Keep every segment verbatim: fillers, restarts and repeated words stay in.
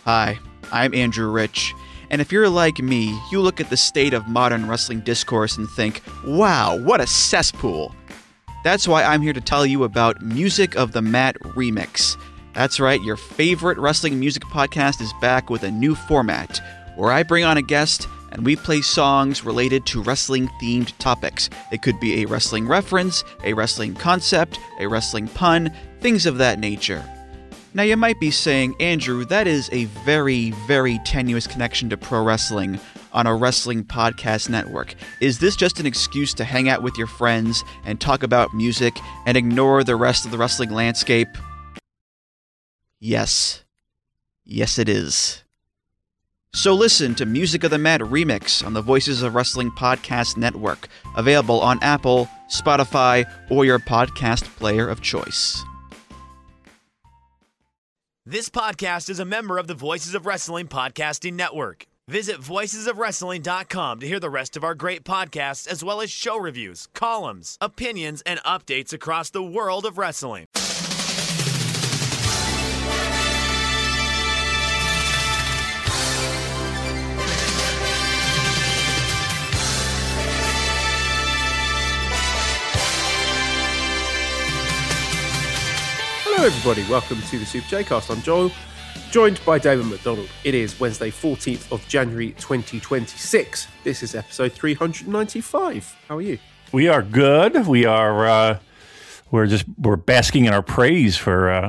Hi, I'm Andrew Rich, and if you're like me, you look at the state of modern wrestling discourse and think, wow, what a cesspool. That's why I'm here to tell you about Music of the Mat Remix. That's right, your favorite wrestling music podcast is back with a new format, where I bring on a guest and we play songs related to wrestling-themed topics. It could be a wrestling reference, a wrestling concept, a wrestling pun, things of that nature. Now you might be saying, Andrew, that is a very, very tenuous connection to pro wrestling on a wrestling podcast network. Is this just an excuse to hang out with your friends and talk about music and ignore the rest of the wrestling landscape? Yes. Yes, it is. So listen to Music of the Mat Remix on the Voices of Wrestling Podcast Network, available on Apple, Spotify, or your podcast player of choice. This podcast is a member of the Voices of Wrestling Podcasting Network. Visit voices of wrestling dot com to hear the rest of our great podcasts, as well as show reviews, columns, opinions, and updates across the world of wrestling. Hello everybody, welcome to the Super J-Cast. I'm Joel, joined by David McDonald. It is Wednesday, fourteenth of January, twenty twenty-six. This is episode three hundred ninety-five. How are you? We are good. We are, uh, we're just, we're basking in our praise for uh,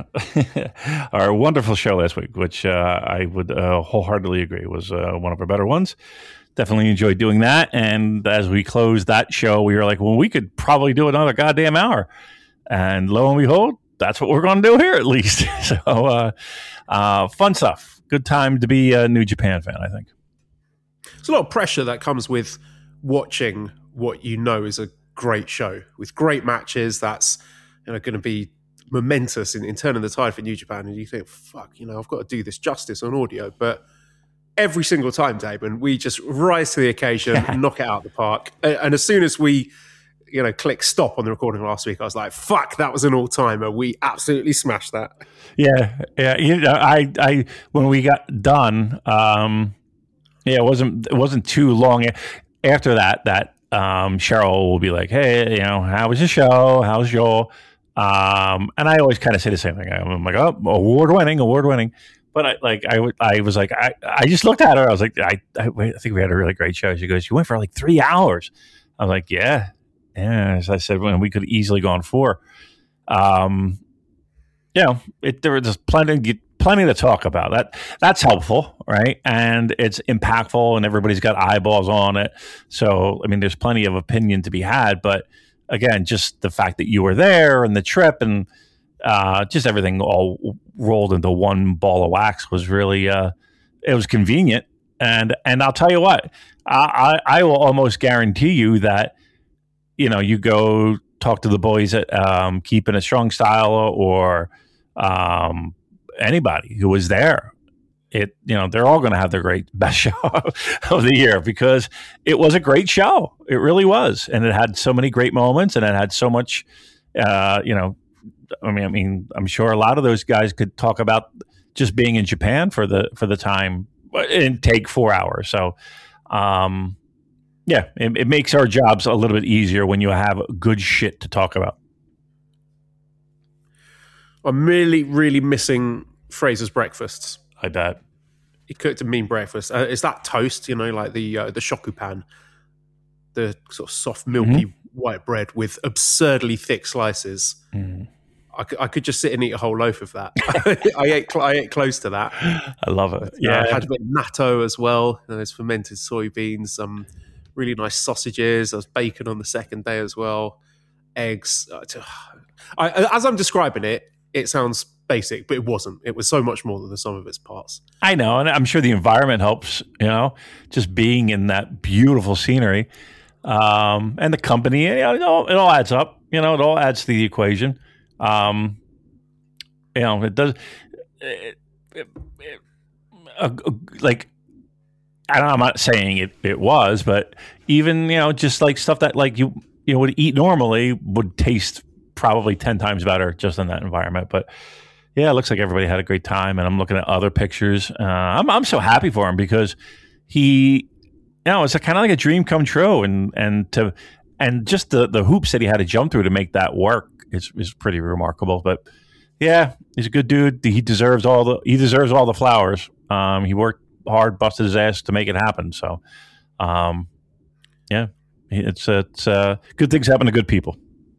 our wonderful show last week, which uh, I would uh, wholeheartedly agree was uh, one of our better ones. Definitely enjoyed doing that. And as we closed that show, we were like, well, we could probably do another goddamn hour. And lo and behold, that's what we're going to do here, at least. So, uh, uh, fun stuff. Good time to be a New Japan fan, I think. There's a lot of pressure that comes with watching what you know is a great show with great matches. That's, you know, going to be momentous in, in turning the tide for New Japan. And you think, fuck, you know, I've got to do this justice on audio. But every single time, Damon, we just rise to the occasion, and knock it out of the park. And, and as soon as we, you know, click stop on the recording last week, I was like, fuck, that was an all-timer. We absolutely smashed that. Yeah, yeah. You know, I, I, when we got done, um, yeah, it wasn't, it wasn't too long after that, that um, Cheryl will be like, hey, you know, how was your show? How's your, um, and I always kind of say the same thing. I'm like, oh, award-winning, award-winning. But I, like, I, I was like, I, I just looked at her. I was like, I, I, I think we had a really great show. She goes, you went for like three hours. I was like, yeah. Yeah, as I said, when we could easily go on four. Um, you know, it, there was plenty, plenty to talk about. That that's helpful, right? And it's impactful, and everybody's got eyeballs on it. So, I mean, there's plenty of opinion to be had. But again, just the fact that you were there and the trip and uh, just everything all rolled into one ball of wax was really, uh, it was convenient. And and I'll tell you what, I, I, I will almost guarantee you that, you know, you go talk to the boys at um, Keeping a Strong Style or um, anybody who was there. It, you know, they're all going to have their great best show of the year because it was a great show. It really was, and it had so many great moments, and it had so much. Uh, you know, I mean, I mean, I'm sure a lot of those guys could talk about just being in Japan for the for the time and take four hours. So. Um, Yeah, it, it makes our jobs a little bit easier when you have good shit to talk about. I'm really, really missing Fraser's breakfasts. I bet. He cooked a mean breakfast. Uh, is that toast, you know, like the uh, the shokupan, the sort of soft, milky mm-hmm. white bread with absurdly thick slices. Mm. I, could, I could just sit and eat a whole loaf of that. I ate I ate close to that. I love it. But, yeah, uh, I had a bit of natto as well. You know, there's fermented soybeans, some um, really nice sausages. There was bacon on the second day as well. Eggs. I, as I'm describing it, it sounds basic, but it wasn't. It was so much more than the sum of its parts. I know, and I'm sure the environment helps, you know, just being in that beautiful scenery. Um, and the company, you know, it all, it all adds up. You know, it all adds to the equation. Um, you know, it does. It, it, it, uh, like, I don't know, I'm not saying it, it was, but even, you know, just like stuff that like you you know would eat normally would taste probably ten times better just in that environment. But yeah, it looks like everybody had a great time. And I'm looking at other pictures. Uh, I'm I'm so happy for him because he, you know, it's kind of like a dream come true. And and to and just the the hoops that he had to jump through to make that work is is pretty remarkable. But yeah, he's a good dude. He deserves all the he deserves all the flowers. Um, he worked hard, busted his ass to make it happen. So, um, yeah, it's it's uh, good things happen to good people.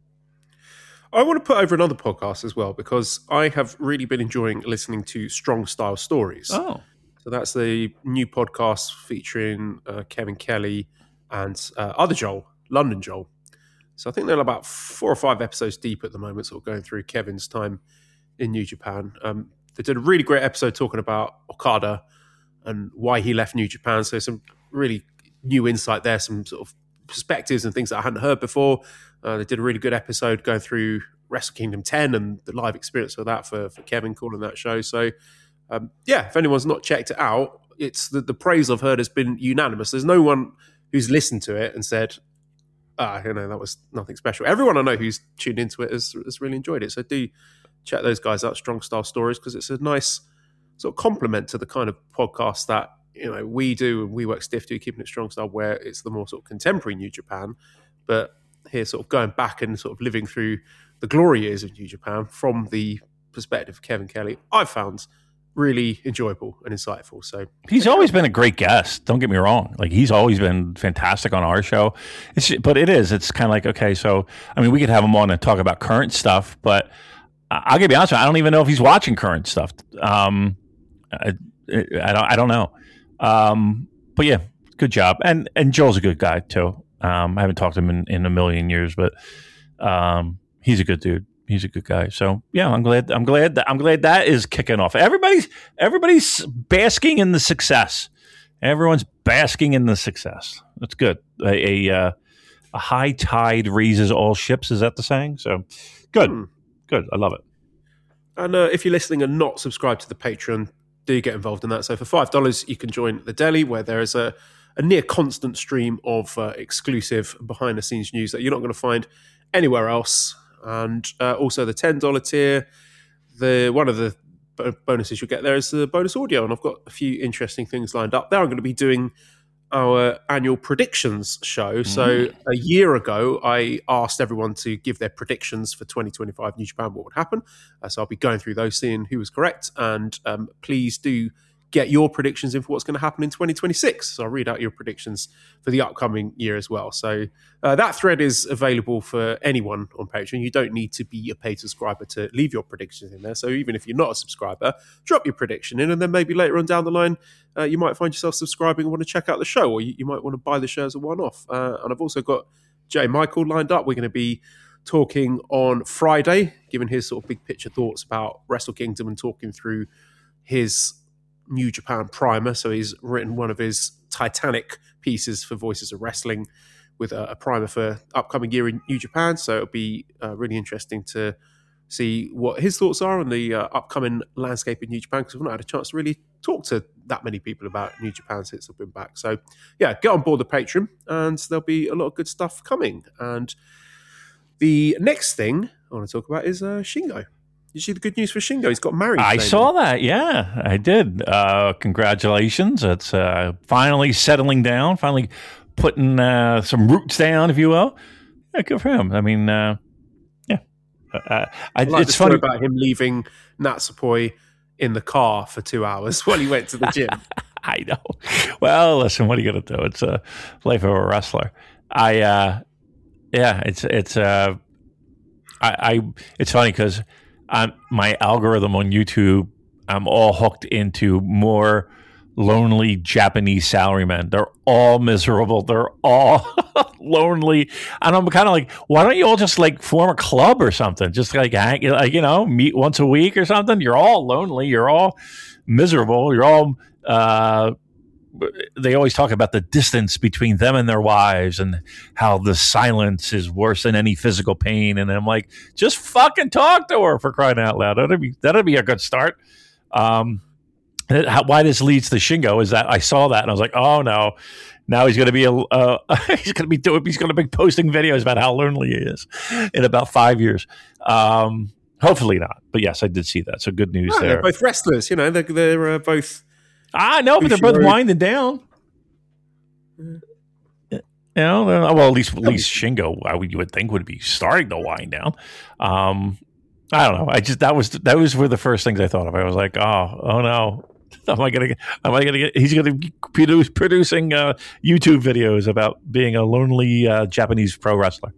I want to put over another podcast as well because I have really been enjoying listening to Strong Style Stories. Oh, so that's the new podcast featuring uh, Kevin Kelly and uh, other Joel, London Joel. So I think they're about four or five episodes deep at the moment, sort of going through Kevin's time in New Japan. Um, they did a really great episode talking about Okada and why he left New Japan. So some really new insight there, some sort of perspectives and things that I hadn't heard before. Uh, they did a really good episode going through Wrestle Kingdom ten and the live experience of that for, for Kevin calling that show. So, um, yeah, if anyone's not checked it out, it's the, the praise I've heard has been unanimous. There's no one who's listened to it and said, ah, you know, that was nothing special. Everyone I know who's tuned into it has, has really enjoyed it. So do check those guys out, Strong Style Stories, because it's a nice sort of complement to the kind of podcast that, you know, we do and we work stiff to, keeping it strong style, where it's the more sort of contemporary New Japan. But here sort of going back and sort of living through the glory years of New Japan from the perspective of Kevin Kelly, I've found really enjoyable and insightful. So he's always been a great guest. Don't get me wrong. Like he's always been fantastic on our show. It's, but it is, it's kind of like, okay, so, I mean, we could have him on and talk about current stuff, but I'll be honest with you, I don't even know if he's watching current stuff. Um, I, I don't, I don't know. Um, but yeah, good job. And, and Joel's a good guy too. Um, I haven't talked to him in, in a million years, but, um, he's a good dude. He's a good guy. So yeah, I'm glad, I'm glad that, I'm glad that is kicking off. Everybody's, everybody's basking in the success. Everyone's basking in the success. That's good. A, a, uh, a high tide raises all ships. Is that the saying? So good, hmm. good. I love it. And uh, if you're listening and not subscribed to the Patreon, do get involved in that. So for five dollars, you can join the Deli, where there is a, a near constant stream of uh, exclusive behind-the-scenes news that you're not going to find anywhere else. And uh, also the ten dollars tier, the one of the b- bonuses you'll get there is the bonus audio. And I've got a few interesting things lined up there. I'm going to be doing our annual predictions show. So mm. a year ago, I asked everyone to give their predictions for twenty twenty-five New Japan, what would happen. Uh, so I'll be going through those, seeing who was correct. And um, please do get your predictions in for what's going to happen in twenty twenty-six. So I'll read out your predictions for the upcoming year as well. So uh, that thread is available for anyone on Patreon. You don't need to be a paid subscriber to leave your predictions in there. So even if you're not a subscriber, drop your prediction in, and then maybe later on down the line, uh, you might find yourself subscribing and want to check out the show, or you, you might want to buy the show as a one-off. Uh, and I've also got Jay Michael lined up. We're going to be talking on Friday, giving his sort of big picture thoughts about Wrestle Kingdom and talking through his New Japan primer. So he's written one of his Titanic pieces for Voices of Wrestling with a, a primer for upcoming year in New Japan. So it'll be uh, really interesting to see what his thoughts are on the uh, upcoming landscape in New Japan, because we've not had a chance to really talk to that many people about New Japan since I've been back. So yeah, get on board the Patreon and there'll be a lot of good stuff coming. And the next thing I want to talk about is uh, Shingo. Did you see the good news for Shingo? He's got married. I saw that. Yeah, I did. Uh, congratulations. It's uh, finally settling down, finally putting uh, some roots down, if you will. Yeah, good for him. I mean, uh, yeah. Uh, I, I like it's the story funny about him leaving Natsupoi in the car for two hours while he went to the gym. I know. Well, listen, what are you going to do? It's a life of a wrestler. I, uh, yeah, it's, it's, uh, I, I, it's funny because Um, my algorithm on YouTube, I'm all hooked into more lonely Japanese salarymen. They're all miserable. They're all lonely. And I'm kind of like, why don't you all just like form a club or something? Just like, hang, like, you know, meet once a week or something. You're all lonely. You're all miserable. You're all, uh, they always talk about the distance between them and their wives and how the silence is worse than any physical pain. And I'm like, just fucking talk to her, for crying out loud. That'd be, that'd be a good start. Um, how, why this leads to Shingo is that I saw that and I was like, oh no, now he's going to be, a, uh, he's going to be doing, he's going to be posting videos about how lonely he is in about five years. Um, Hopefully not. But yes, I did see that. So good news Oh, there. they're both wrestlers, you know. They're, they're uh, both. I know, but they're both Bushiroad. winding down. You know, well, at least at least Shingo, I would, you would think, would be starting to wind down. Um, I don't know. I just that was that was were the first things I thought of. I was like, oh, oh no, am I gonna get? Am I gonna get? He's gonna be produce, producing uh, YouTube videos about being a lonely uh, Japanese pro wrestler.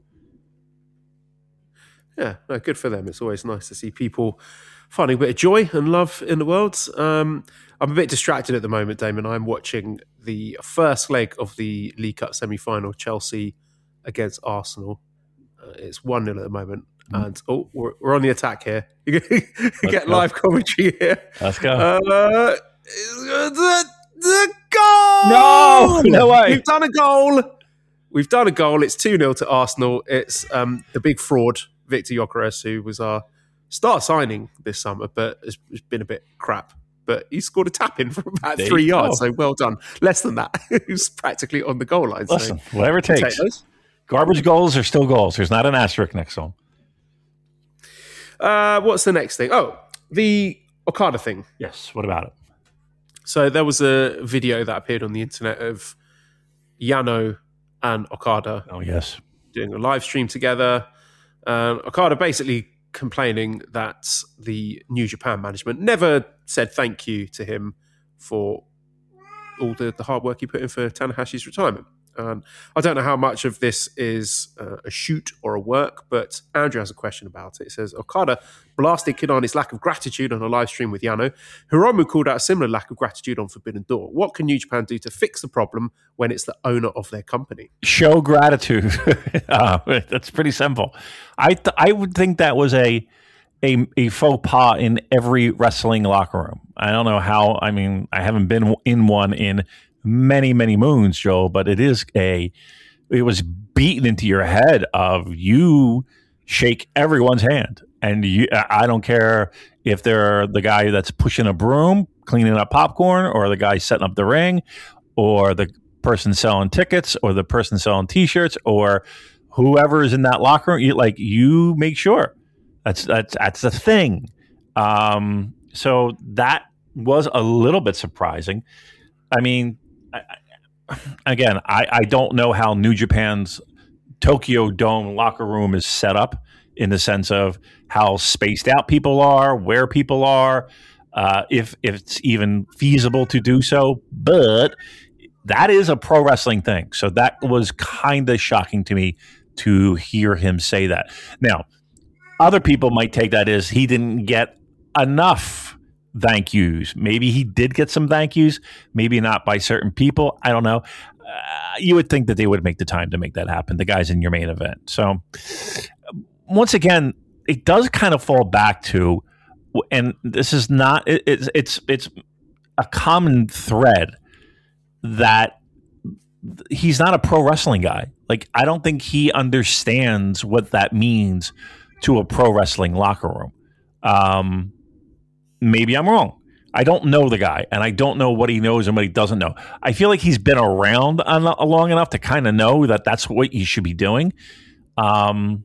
Yeah, no, good for them. It's always nice to see people finding a bit of joy and love in the world. Um, I'm a bit distracted at the moment, Damon. I'm watching the first leg of the League Cup semi-final, Chelsea against Arsenal. Uh, it's one nil at the moment. Mm. And, oh, we're, we're on the attack here. You get go. live commentary here. Let's go. Uh, the, the goal! No! No way. We've done a goal. We've done a goal. It's two nil to Arsenal. It's um, the big fraud, Victor Gyökeres, who was our star signing this summer, but has, has been a bit crap. But he scored a tap in from about There three you go. yards, so well done. Less than that. He was practically on the goal line. Listen, so whatever it takes. potatoes. Garbage goals are still goals. There's not an asterisk next to them. Uh, what's the next thing? Oh, the Okada thing. Yes. What about it? So there was a video that appeared on the internet of Yano and Okada Oh, yes. doing a live stream together. Um, Okada basically complaining that the New Japan management never said thank you to him for all the, the hard work he put in for Tanahashi's retirement. Um, I don't know how much of this is uh, a shoot or a work, but Andrew has a question about it. It says, Okada blasted Kidani's lack of gratitude on a live stream with Yano. Hiromu called out a similar lack of gratitude on Forbidden Door. What can New Japan do to fix the problem when it's the owner of their company? Show gratitude. uh, that's pretty simple. I th- I would think that was a, a a faux pas in every wrestling locker room. I don't know how. I mean, I haven't been in one in many many moons, Joe, but it is a. It was beaten into your head of you shake everyone's hand, and you. I don't care if they're the guy that's pushing a broom, cleaning up popcorn, or the guy setting up the ring, or the person selling tickets, or the person selling T-shirts, or whoever is in that locker room. You, like you make sure that's that's that's the thing. Um, so that was a little bit surprising. I mean, I, I, again, I, I don't know how New Japan's Tokyo Dome locker room is set up in the sense of how spaced out people are, where people are, uh, if if it's even feasible to do so, but that is a pro wrestling thing. So that was kind of shocking to me to hear him say that. Now, other people might take that as he didn't get enough thank yous. Maybe he did get some thank yous, maybe not by certain people. I don't know. Uh, you would think that they would make the time to make that happen, the guys in your main event. So once again, it does kind of fall back to, and this is not, it, it's, it's, it's a common thread that he's not a pro wrestling guy. Like, I don't think he understands what that means to a pro wrestling locker room. Um, maybe I'm wrong. I don't know the guy, and I don't know what he knows and what he doesn't know. I feel like he's been around on, long enough to kind of know that that's what you should be doing. Um,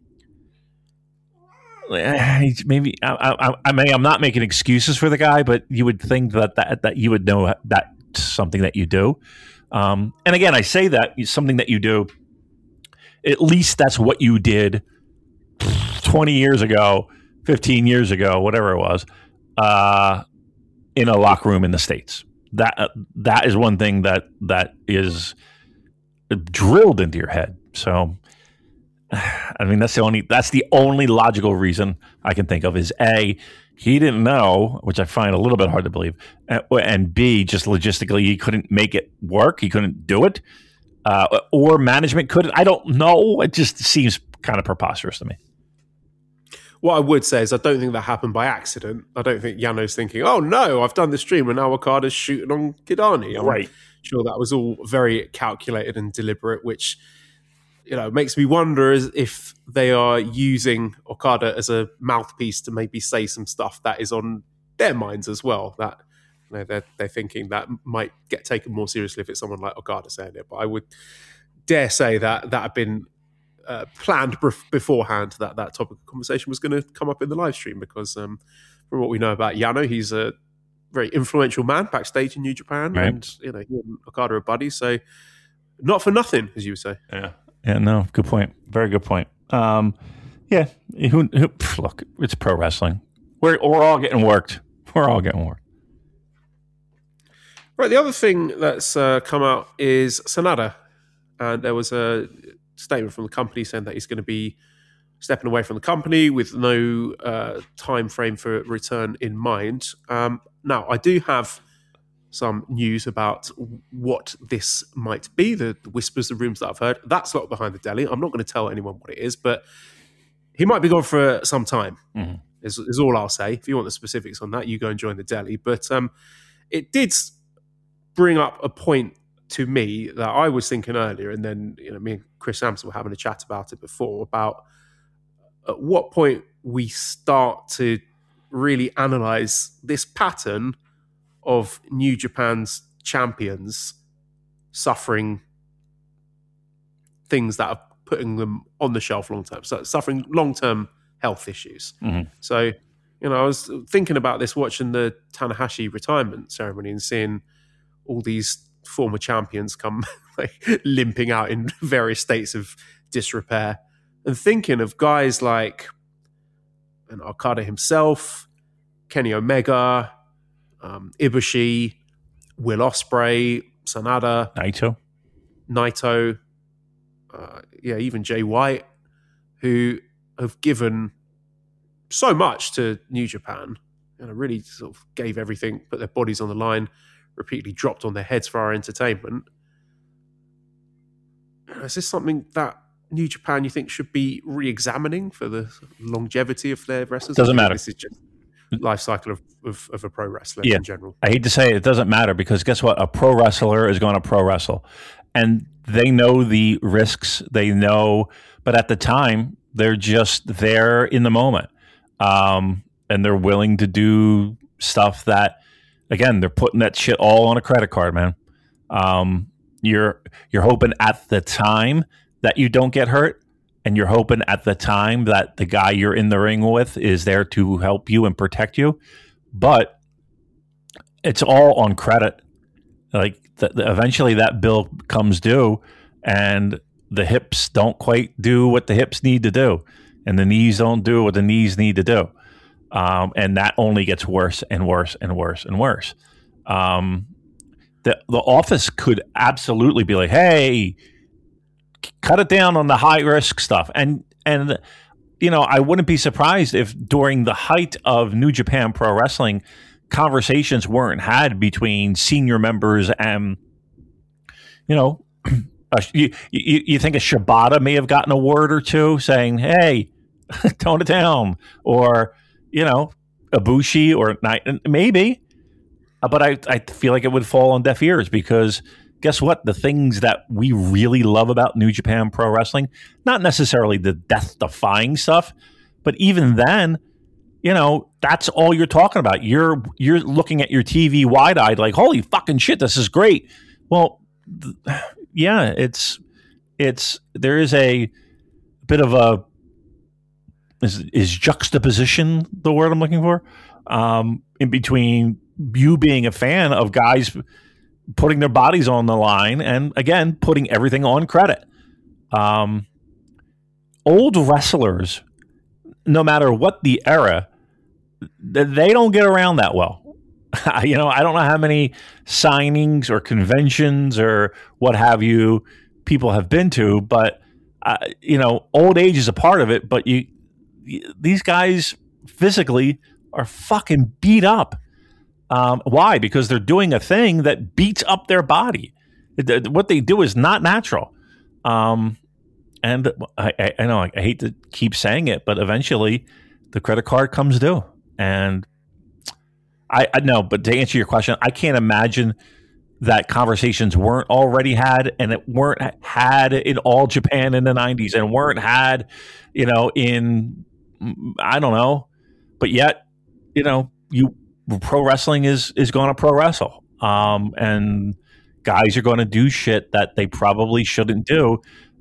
maybe I, I, I may I'm not making excuses for the guy, but you would think that that, that you would know that. Something that you do. Um, and again, I say that something that you do, at least that's what you did twenty years ago, fifteen years ago, whatever it was, uh, in a locker room in the States. That uh, that is one thing that that is drilled into your head. So, I mean, that's the only that's the only logical reason I can think of is A, he didn't know, which I find a little bit hard to believe, and B, just logistically, he couldn't make it work. He couldn't do it, uh, or management couldn't. I don't know. It just seems kind of preposterous to me. What I would say is I don't think that happened by accident. I don't think Yano's thinking, oh no, I've done the stream and now Okada's shooting on Kidani. I'm right. sure that was all very calculated and deliberate, which, you know, makes me wonder as if they are using Okada as a mouthpiece to maybe say some stuff that is on their minds as well. That, you know, they're they're thinking that might get taken more seriously if it's someone like Okada saying it. But I would dare say that that had been uh, planned bef- beforehand that that topic of conversation was going to come up in the live stream because um, from what we know about Yano, he's a very influential man backstage in New Japan, right. and you know, he and Okada are buddies, so not for nothing, as you would say. Yeah, yeah, no, good point. Very good point. Um, yeah, who, who, look, it's pro wrestling. We're we're all getting worked. We're all getting worked. Right. The other thing that's uh, come out is Sanada, and there was a statement from the company saying that he's going to be stepping away from the company with no uh, time frame for return in mind. Um, now, I do have some news about what this might be, the, the whispers, the rumors that I've heard. That's not behind the deli. I'm not going to tell anyone what it is, but he might be gone for some time, mm-hmm. is, is all I'll say. If you want the specifics on that, you go and join the deli. But um, it did bring up a point to me that I was thinking earlier, and then you know, me and Chris Sampson were having a chat about it before, about at what point we start to really analyze this pattern of New Japan's champions suffering things that are putting them on the shelf long term, so suffering long-term health issues. Mm-hmm. So, you know, I was thinking about this watching the Tanahashi retirement ceremony and seeing all these former champions come like limping out in various states of disrepair, and thinking of guys like and Okada himself, Kenny Omega, um, Ibushi, Will Ospreay, Sanada, Naito, Naito, uh, yeah, even Jay White, who have given so much to New Japan and really sort of gave everything, put their bodies on the line, repeatedly dropped on their heads for our entertainment. Is this something that New Japan, you think, should be re-examining for the longevity of their wrestlers? Doesn't matter. This is just life cycle of, of, of a pro wrestler yeah. in general. I hate to say it, it doesn't matter, because guess what? A pro wrestler is going to pro wrestle, and they know the risks. They know, but at the time, they're just there in the moment, um, and they're willing to do stuff that, again, they're putting that shit all on a credit card, man. Um, you're you're hoping at the time that you don't get hurt, and you're hoping at the time that the guy you're in the ring with is there to help you and protect you. But it's all on credit. Like the, the, eventually that bill comes due, and the hips don't quite do what the hips need to do, and the knees don't do what the knees need to do. Um, and that only gets worse and worse and worse and worse. Um, the the office could absolutely be like, hey, cut it down on the high risk stuff. And, and, you know, I wouldn't be surprised if during the height of New Japan Pro Wrestling, conversations weren't had between senior members and, you know, a, you, you, you think a Shibata may have gotten a word or two saying, hey, tone it down, or, you know, Ibushi or maybe, but I, I feel like it would fall on deaf ears, because guess what? The things that we really love about New Japan Pro Wrestling, not necessarily the death-defying stuff, but even then, you know, that's all you're talking about. You're you're looking at your T V wide-eyed like, holy fucking shit, this is great. Well, th- yeah, it's it's there is a bit of a is, is juxtaposition the word I'm looking for, um, in between you being a fan of guys putting their bodies on the line, and again, putting everything on credit. Um, old wrestlers, no matter what the era, they don't get around that well. You know, I don't know how many signings or conventions or what have you people have been to, but uh, you know, old age is a part of it. But you, these guys physically are fucking beat up. Um, why? Because they're doing a thing that beats up their body. What they do is not natural. Um, and I, I, I know I hate to keep saying it, but eventually the credit card comes due. And I, I know, but to answer your question, I can't imagine that conversations weren't already had, and it weren't had in All Japan in the nineties, and weren't had, you know, in, I don't know, but yet, you know, you, pro wrestling is is going to pro wrestle, um, and guys are going to do shit that they probably shouldn't do,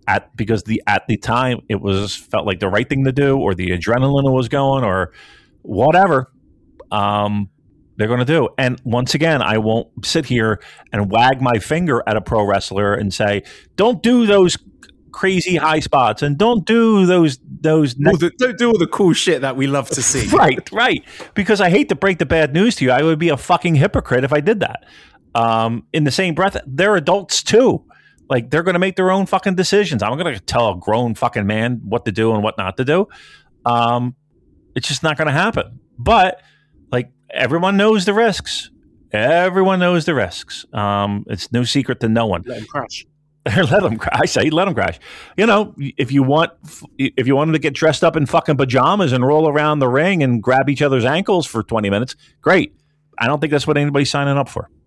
at because the at the time it was felt like the right thing to do, or the adrenaline was going, or whatever. Um, they're going to do. And once again, I won't sit here and wag my finger at a pro wrestler and say, "Don't do those crazy high spots and don't do those those ne- the, don't do all the cool shit that we love to see." Right, right. Because I hate to break the bad news to you, I would be a fucking hypocrite if I did that. Um, in the same breath, they're adults too. Like, they're going to make their own fucking decisions. I'm going to tell a grown fucking man what to do and what not to do. Um, it's just not going to happen. But like, everyone knows the risks. Everyone knows the risks. Um, it's no secret to no one. Let them crash. let them crash. I say, let them crash. You know, if you want, if you want them to get dressed up in fucking pajamas and roll around the ring and grab each other's ankles for twenty minutes, great. I don't think that's what anybody's signing up for.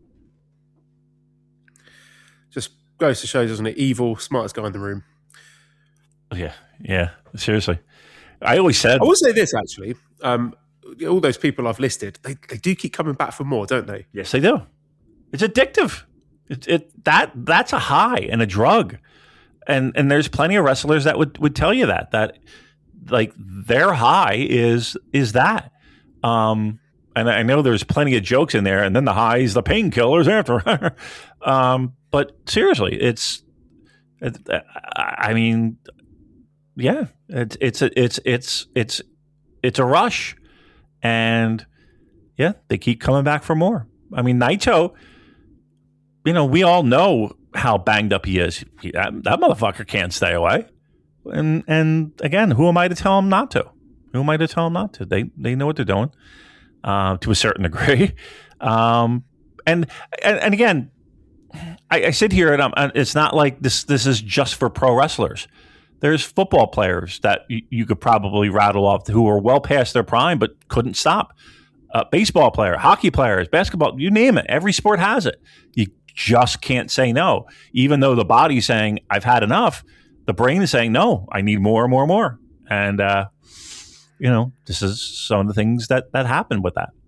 Just goes to show, doesn't it? Evil, smartest guy in the room. Yeah, yeah. Seriously, I always said. I will say this actually. Um, all those people I've listed, they, they do keep coming back for more, don't they? Yes, they do. It's addictive. It, it that that's a high and a drug, and and there's plenty of wrestlers that would, would tell you that that like their high is is that. Um, and I know there's plenty of jokes in there, and then the high is the painkillers after. um, but seriously, it's, it, I mean, yeah, it's it's it's it's it's it's a rush. And yeah, they keep coming back for more. I mean, Naito, you know, we all know how banged up he is. He, that, that motherfucker can't stay away. And and again, who am I to tell him not to? Who am I to tell him not to? They they know what they're doing uh, to a certain degree. Um, and, and and again, I, I sit here and I'm, it's not like this. This is just for pro wrestlers. There's football players that you, you could probably rattle off who are well past their prime but couldn't stop. Uh, baseball player, hockey players, basketball, you name it. Every sport has it. You just can't say no. Even though the body's saying, I've had enough, the brain is saying, no, I need more and more and more. And, uh, you know, this is some of the things that, that happen with that.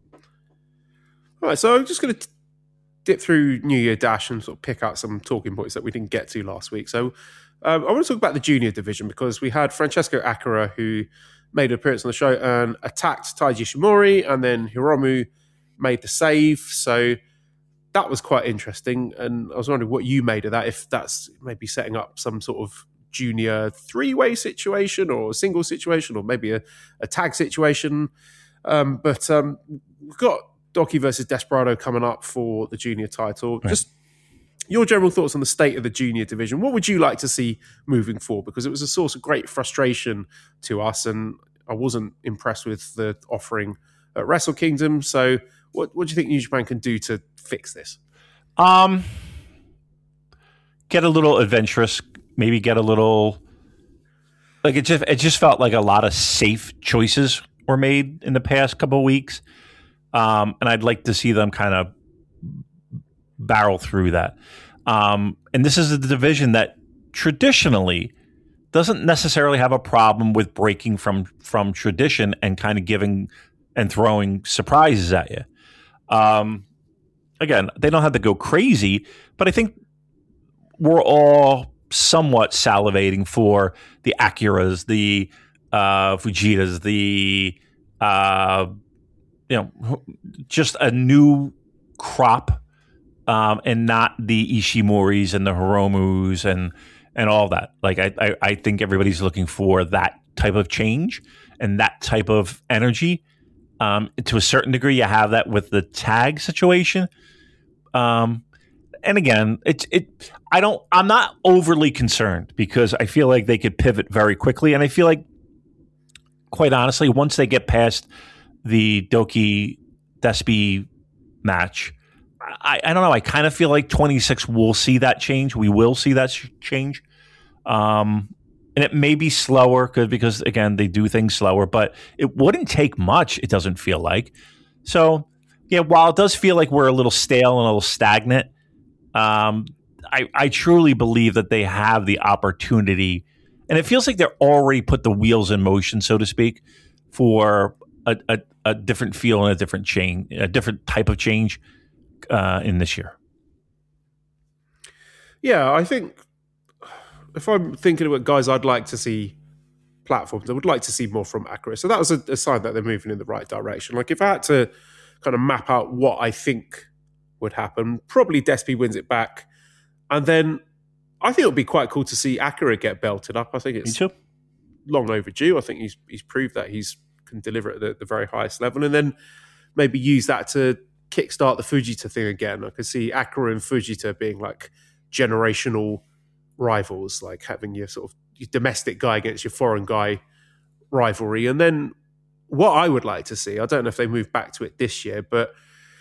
All right, so I'm just going to dip through New Year Dash and sort of pick out some talking points that we didn't get to last week. So um, I want to talk about the junior division because we had Francesco Akira, who made an appearance on the show and attacked Taiji Ishimori, and then Hiromu made the save. So that was quite interesting. And I was wondering what you made of that, if that's maybe setting up some sort of junior three-way situation or a single situation or maybe a, a tag situation. Um, but um, we've got Doki versus Desperado coming up for the junior title. Right. Just your general thoughts on the state of the junior division. What would you like to see moving forward? Because it was a source of great frustration to us, and I wasn't impressed with the offering at Wrestle Kingdom. So what, what do you think New Japan can do to fix this? Um, get a little adventurous, maybe get a little... Like it just, it just felt like a lot of safe choices were made in the past couple of weeks. Um, and I'd like to see them kind of barrel through that. Um, and this is a division that traditionally doesn't necessarily have a problem with breaking from from tradition and kind of giving and throwing surprises at you. Um, again, they don't have to go crazy, but I think we're all somewhat salivating for the Akiras, the uh, Fujitas, the uh, you know, just a new crop. Um, and not the Ishimoris and the Hiromus and and all that. Like I, I, I think everybody's looking for that type of change and that type of energy. Um, to a certain degree, you have that with the tag situation. Um, and again, it's it. I don't. I'm not overly concerned because I feel like they could pivot very quickly, and I feel like, quite honestly, once they get past the Doki Despi match. I, I don't know. I kind of feel like twenty-six will see that change. We will see that sh- change. Um, and it may be slower cause, because, again, they do things slower, but it wouldn't take much, it doesn't feel like. So, yeah, while it does feel like we're a little stale and a little stagnant, um, I, I truly believe that they have the opportunity, and it feels like they're already put the wheels in motion, so to speak, for a, a, a different feel and a different change, a different type of change. Uh, in this year. Yeah, I think if I'm thinking about guys I'd like to see platforms, I would like to see more from Acura. So that was a, a sign that they're moving in the right direction. Like if I had to kind of map out what I think would happen, probably Despy wins it back. And then I think it would be quite cool to see Acura get belted up. I think it's long overdue. I think he's he's proved that he's can deliver at the, the very highest level. And then maybe use that to kickstart the Fujita thing again. I could see Acura and Fujita being like generational rivals, like having your sort of your domestic guy against your foreign guy rivalry. And then what I would like to see, I don't know if they move back to it this year, but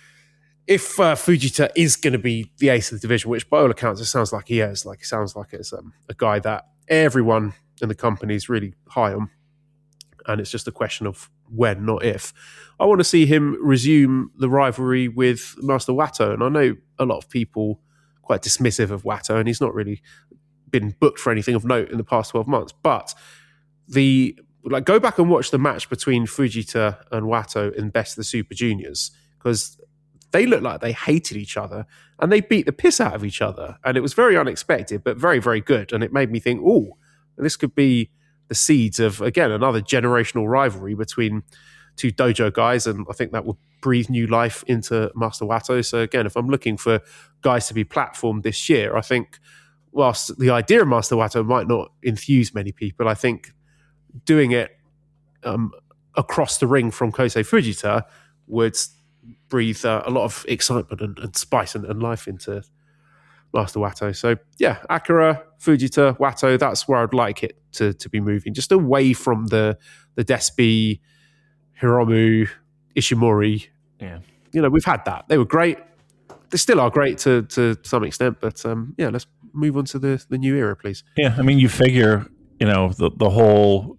if uh, Fujita is going to be the ace of the division, which by all accounts it sounds like he is, like it sounds like it's um, a guy that everyone in the company is really high on, and it's just a question of when, not if. I want to see him resume the rivalry with Master Wato, and I know a lot of people quite dismissive of Wato, and he's not really been booked for anything of note in the past twelve months. But the like, go back and watch the match between Fujita and Wato in Best of the Super Juniors, because they looked like they hated each other and they beat the piss out of each other, and it was very unexpected, but very, very good. And it made me think, oh, this could be the seeds of, again, another generational rivalry between two dojo guys, and I think that would breathe new life into Master Wato. So again, if I'm looking for guys to be platformed this year, I think whilst the idea of Master Wato might not enthuse many people, I think doing it um, across the ring from Kosei Fujita would breathe uh, a lot of excitement and, and spice and, and life into Master Wato. So yeah, Acura, Fujita, Wato, that's where I'd like it to to be moving, just away from the the Despy, Hiromu, Ishimori. Yeah, you know, we've had that. They were great. They still are great to to some extent, but um, yeah, let's move on to the the new era, please. Yeah, I mean, you figure, you know, the the whole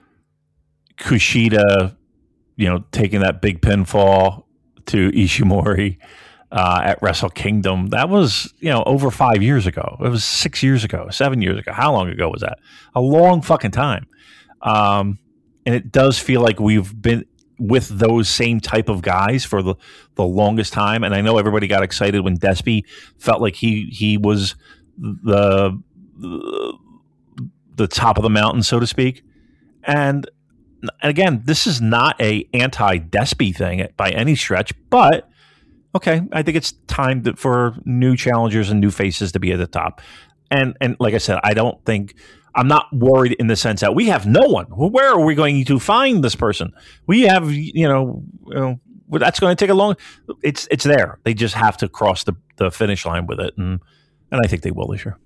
Kushida, you know, taking that big pinfall to Ishimori uh, at Wrestle Kingdom, that was, you know, over five years ago. It was six years ago, seven years ago. How long ago was that? A long fucking time. Um, and it does feel like we've been with those same type of guys for the, the longest time. And I know everybody got excited when Despy felt like he he was the the, the top of the mountain, so to speak. And And again, this is not a anti-Despy thing by any stretch, but okay, I think it's time to, for new challengers and new faces to be at the top. And and like I said, I don't think I'm not worried in the sense that we have no one. Well, where are we going to find this person? We have, you know, you know that's going to take a long. It's it's there. They just have to cross the, the finish line with it, and and I think they will this year.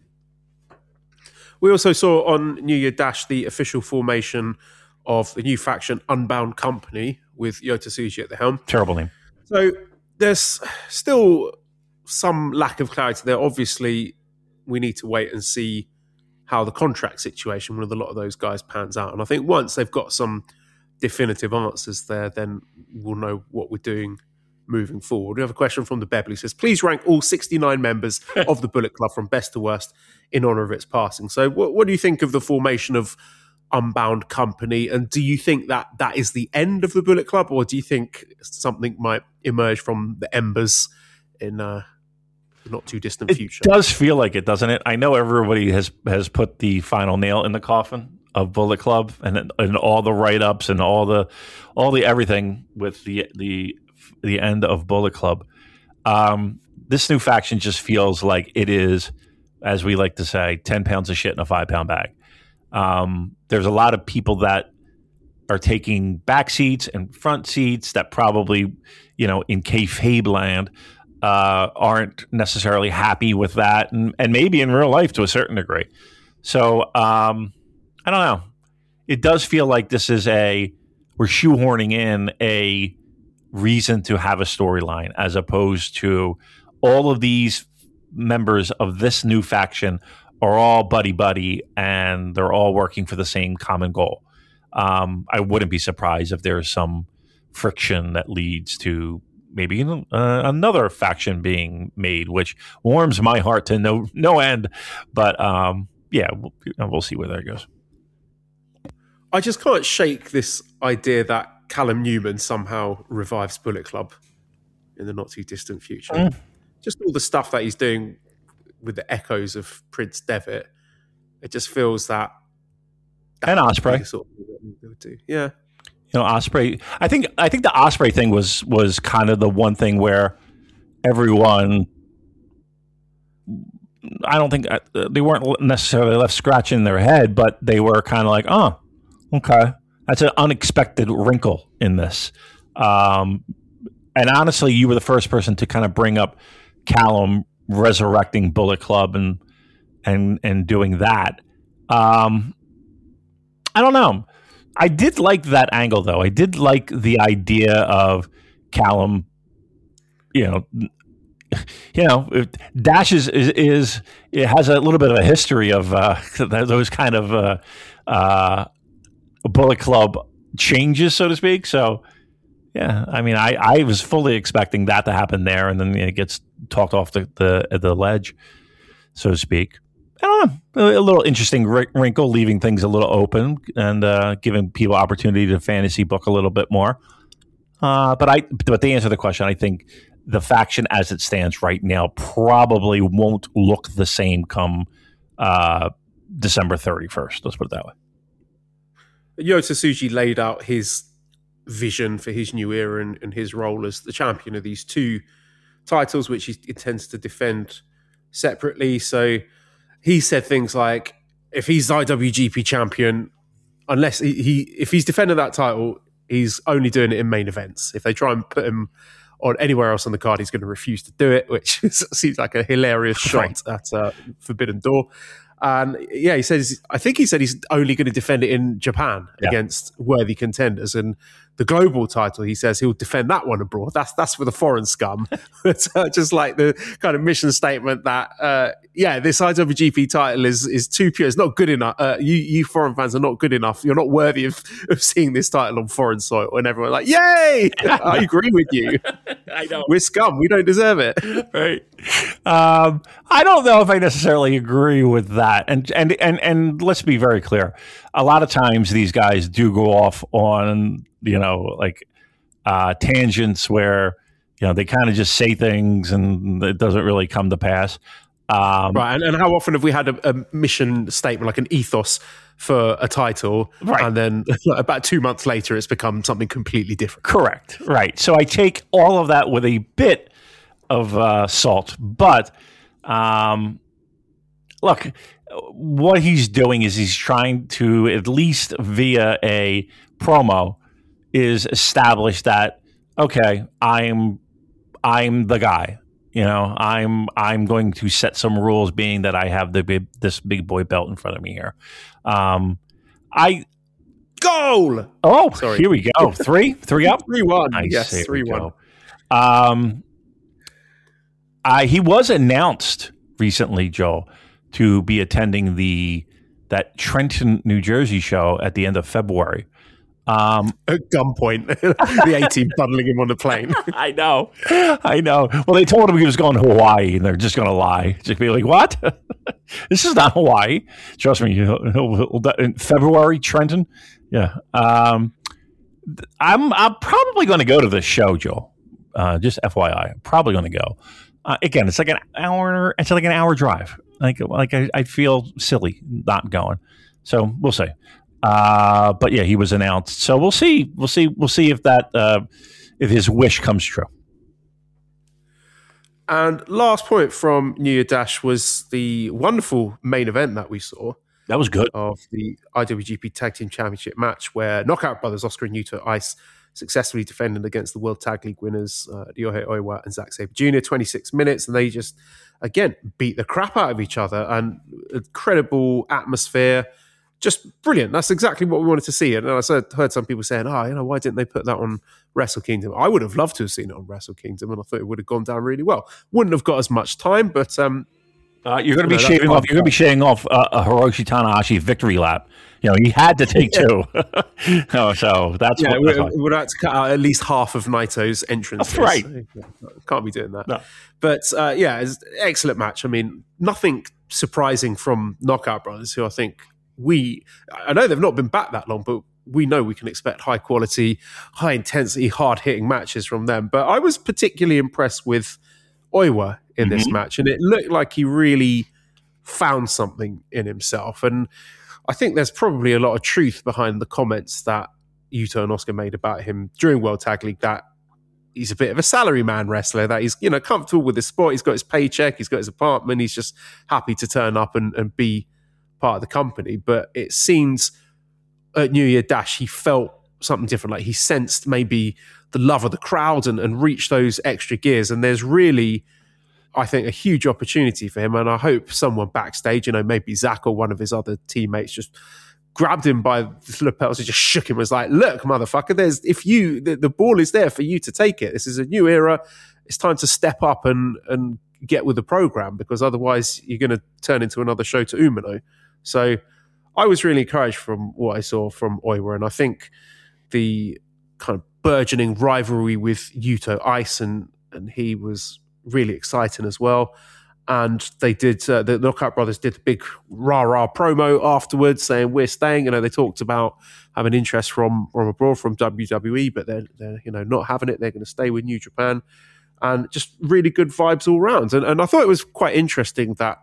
We also saw on New Year Dash the official formation of the new faction Unbound Company with Yota Tsuji at the helm. Terrible name. So there's still some lack of clarity there. Obviously, we need to wait and see how the contract situation with a lot of those guys pans out. And I think once they've got some definitive answers there, then we'll know what we're doing moving forward. We have a question from the Bebley. Says, please rank all sixty-nine members of the Bullet Club from best to worst in honor of its passing. So what, what do you think of the formation of Unbound Company, and do you think that that is the end of the Bullet Club, or do you think something might emerge from the embers in uh, the not too distant it future? It does feel like it, doesn't it? I know everybody has has put the final nail in the coffin of Bullet Club, and and all the write ups and all the all the everything with the the the end of Bullet Club. Um, this new faction just feels like it is, as we like to say, ten pounds of shit in a five pound bag. Um, there's a lot of people that are taking back seats and front seats that probably, you know, in kayfabe land, uh, aren't necessarily happy with that, and, and maybe in real life to a certain degree. So um, I don't know. It does feel like this is a we're shoehorning in a reason to have a storyline, as opposed to all of these members of this new faction are all buddy-buddy, and they're all working for the same common goal. Um, I wouldn't be surprised if there's some friction that leads to maybe uh, another faction being made, which warms my heart to no no end. But um, yeah, we'll, we'll see where that goes. I just can't shake this idea that Callum Newman somehow revives Bullet Club in the not-too-distant future. Mm. Just all the stuff that he's doing with the echoes of Prince Devitt It just feels that. that And Ospreay. Sort of thing that they would do. Yeah. You know, Ospreay. I think I think the Ospreay thing was was kind of the one thing where everyone. I don't think uh, they weren't necessarily left scratching their head, but they were kind of like, "Oh, okay, that's an unexpected wrinkle in this." Um, and honestly, you were the first person to kind of bring up Callum resurrecting Bullet Club and and and doing that. Um, I don't know. I did like that angle, though. I did like the idea of Callum, you know, you know, Dash is, is, is it has a little bit of a history of uh, those kind of uh, uh, Bullet Club changes, so to speak. So, yeah, I mean, I, I was fully expecting that to happen there, and then it gets talked off the, the, the ledge, so to speak. I don't know, a little interesting wrinkle, leaving things a little open and uh, giving people opportunity to fantasy book a little bit more. Uh, but I, but to answer the question, I think the faction as it stands right now probably won't look the same come uh, December thirty-first. Let's put it that way. Yota Tsuji laid out his vision for his new era and, and his role as the champion of these two titles, which he intends to defend separately. So he said things like, if he's I W G P champion, unless he, he if he's defending that title, he's only doing it in main events. If they try and put him on anywhere else on the card, he's going to refuse to do it, which seems like a hilarious shot at uh, Forbidden Door. And yeah, he says, I think he said he's only going to defend it in Japan yeah. against worthy contenders. And the global title, he says he'll defend that one abroad. That's that's for the foreign scum. It's uh, just like the kind of mission statement that, uh, yeah, this I W G P title is is too pure. It's not good enough. Uh, you you foreign fans are not good enough. You're not worthy of, of seeing this title on foreign soil. And everyone's like, yay! I agree with you. I know. We're scum. We don't deserve it. Right. Um, I don't know if I necessarily agree with that. And and and and let's be very clear. A lot of times these guys do go off on, you know, like uh, tangents where, you know, they kind of just say things and it doesn't really come to pass. Um, right. And, and how often have we had a, a mission statement, like an ethos for a title, right. and then about two months later, it's become something completely different? Correct. Right. So I take all of that with a bit of uh, salt. But um, look, what he's doing is he's trying to, at least via a promo, is establish that, okay, I'm I'm the guy. You know, I'm I'm going to set some rules, being that I have the big, this big boy belt in front of me here. Um, I goal. Oh, Sorry. Here we go. Three, three up, three one. Nice. Yes, Here three one. Um, I he was announced recently, Joel, to be attending the that Trenton, New Jersey show at the end of February. Um, At gunpoint, the A-team bundling him on the plane. I know, I know. Well, they told him he was going to Hawaii, and they're just going to lie. Just be like, "What? This is not Hawaii." Trust me. He'll, he'll, he'll, in February, Trenton. Yeah. Um, I'm I'm probably going to go to this show, Joel. Uh, just F Y I, I'm probably going to go. Uh, again, it's like an hour. It's like an hour drive. Like like I, I feel silly not going. So we'll see. Uh, but yeah, he was announced. So we'll see. We'll see. We'll see if that uh, if his wish comes true. And last point from New Year Dash was the wonderful main event that we saw. That was good. Of the I W G P Tag Team Championship match, where Knockout Brothers Oscar and Yuta Ice successfully defended against the World Tag League winners, uh, Ryohei Oiwa and Zack Sabre Junior twenty-six minutes, and they just, again, beat the crap out of each other. And incredible atmosphere. Just brilliant. That's exactly what we wanted to see. And I heard some people saying, oh, you know, why didn't they put that on Wrestle Kingdom? I would have loved to have seen it on Wrestle Kingdom, and I thought it would have gone down really well. Wouldn't have got as much time, but um, uh, you're going to be shaving off. You're going to be shaving off uh, a Hiroshi Tanahashi victory lap. You know, he had to take two. oh, so that's yeah. what, We would have to cut out at least half of Naito's entrance. That's right. Can't be doing that. No. But uh, yeah, it's an excellent match. I mean, nothing surprising from Knockout Brothers, who I think. We, I know they've not been back that long, but we know we can expect high quality, high intensity, hard hitting matches from them. But I was particularly impressed with Oiwa in mm-hmm. this match, and it looked like he really found something in himself. And I think there's probably a lot of truth behind the comments that Yuto and Oscar made about him during World Tag League, that he's a bit of a salary man wrestler, that he's, you know, comfortable with his sport. He's got his paycheck, he's got his apartment, he's just happy to turn up and, and be part of the company. But it seems at New Year Dash, he felt something different. Like he sensed maybe the love of the crowd and, and reached those extra gears. And there's really, I think, a huge opportunity for him. And I hope someone backstage, you know, maybe Zach or one of his other teammates just grabbed him by the lapels and just shook him. Was like, look, motherfucker, there's, if you, the, the ball is there for you to take it. This is a new era. It's time to step up and, and get with the program, because otherwise you're going to turn into another Shota Umino. So I was really encouraged from what I saw from Oiwa. And I think the kind of burgeoning rivalry with Yuto Ice and, and he was really exciting as well. And they did, uh, the Knockout Brothers did the big rah-rah promo afterwards saying, we're staying. You know, they talked about having interest from, from abroad, from W W E, but they're, they're, you know, not having it. They're going to stay with New Japan. And just really good vibes all around. And, and I thought it was quite interesting that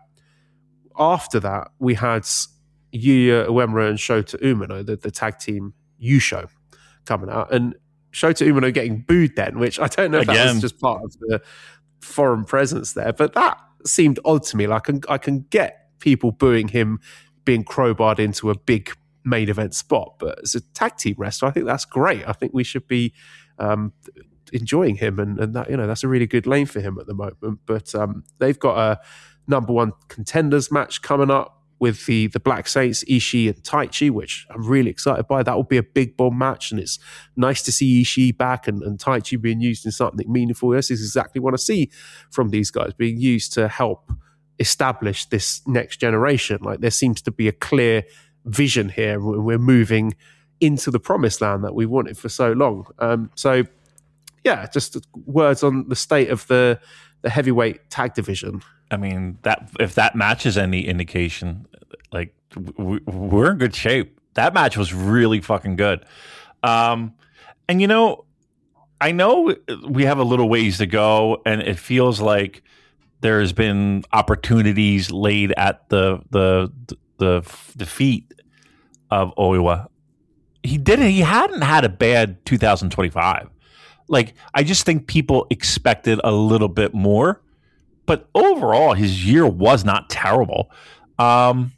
after that, we had Yuya Uemura and Shota Umino, the, the tag team U-Show, coming out. And Shota Umino getting booed then, which I don't know if Again. that was just part of the foreign presence there, but that seemed odd to me. Like I can, I can get people booing him being crowbarred into a big main event spot, but as a tag team wrestler, I think that's great. I think we should be um, enjoying him, and, and that, you know, that's a really good lane for him at the moment. But um, they've got a number one contenders match coming up with the the Black Saints, Ishii and Taichi, which I'm really excited by. That will be a big bomb match, and it's nice to see Ishii back and, and Taichi being used in something meaningful. This is exactly what I see from these guys, being used to help establish this next generation. Like there seems to be a clear vision here. We're moving into the promised land that we wanted for so long. Um, so yeah, just words on the state of the the heavyweight tag division. I mean, that if that match is any indication, like we, we're in good shape. That match was really fucking good. Um, and you know, I know we have a little ways to go, and it feels like there's been opportunities laid at the the the, the feet of Oiwa. He didn't. He hadn't had a bad two thousand twenty-five. Like, I just think people expected a little bit more. But overall, his year was not terrible. Um,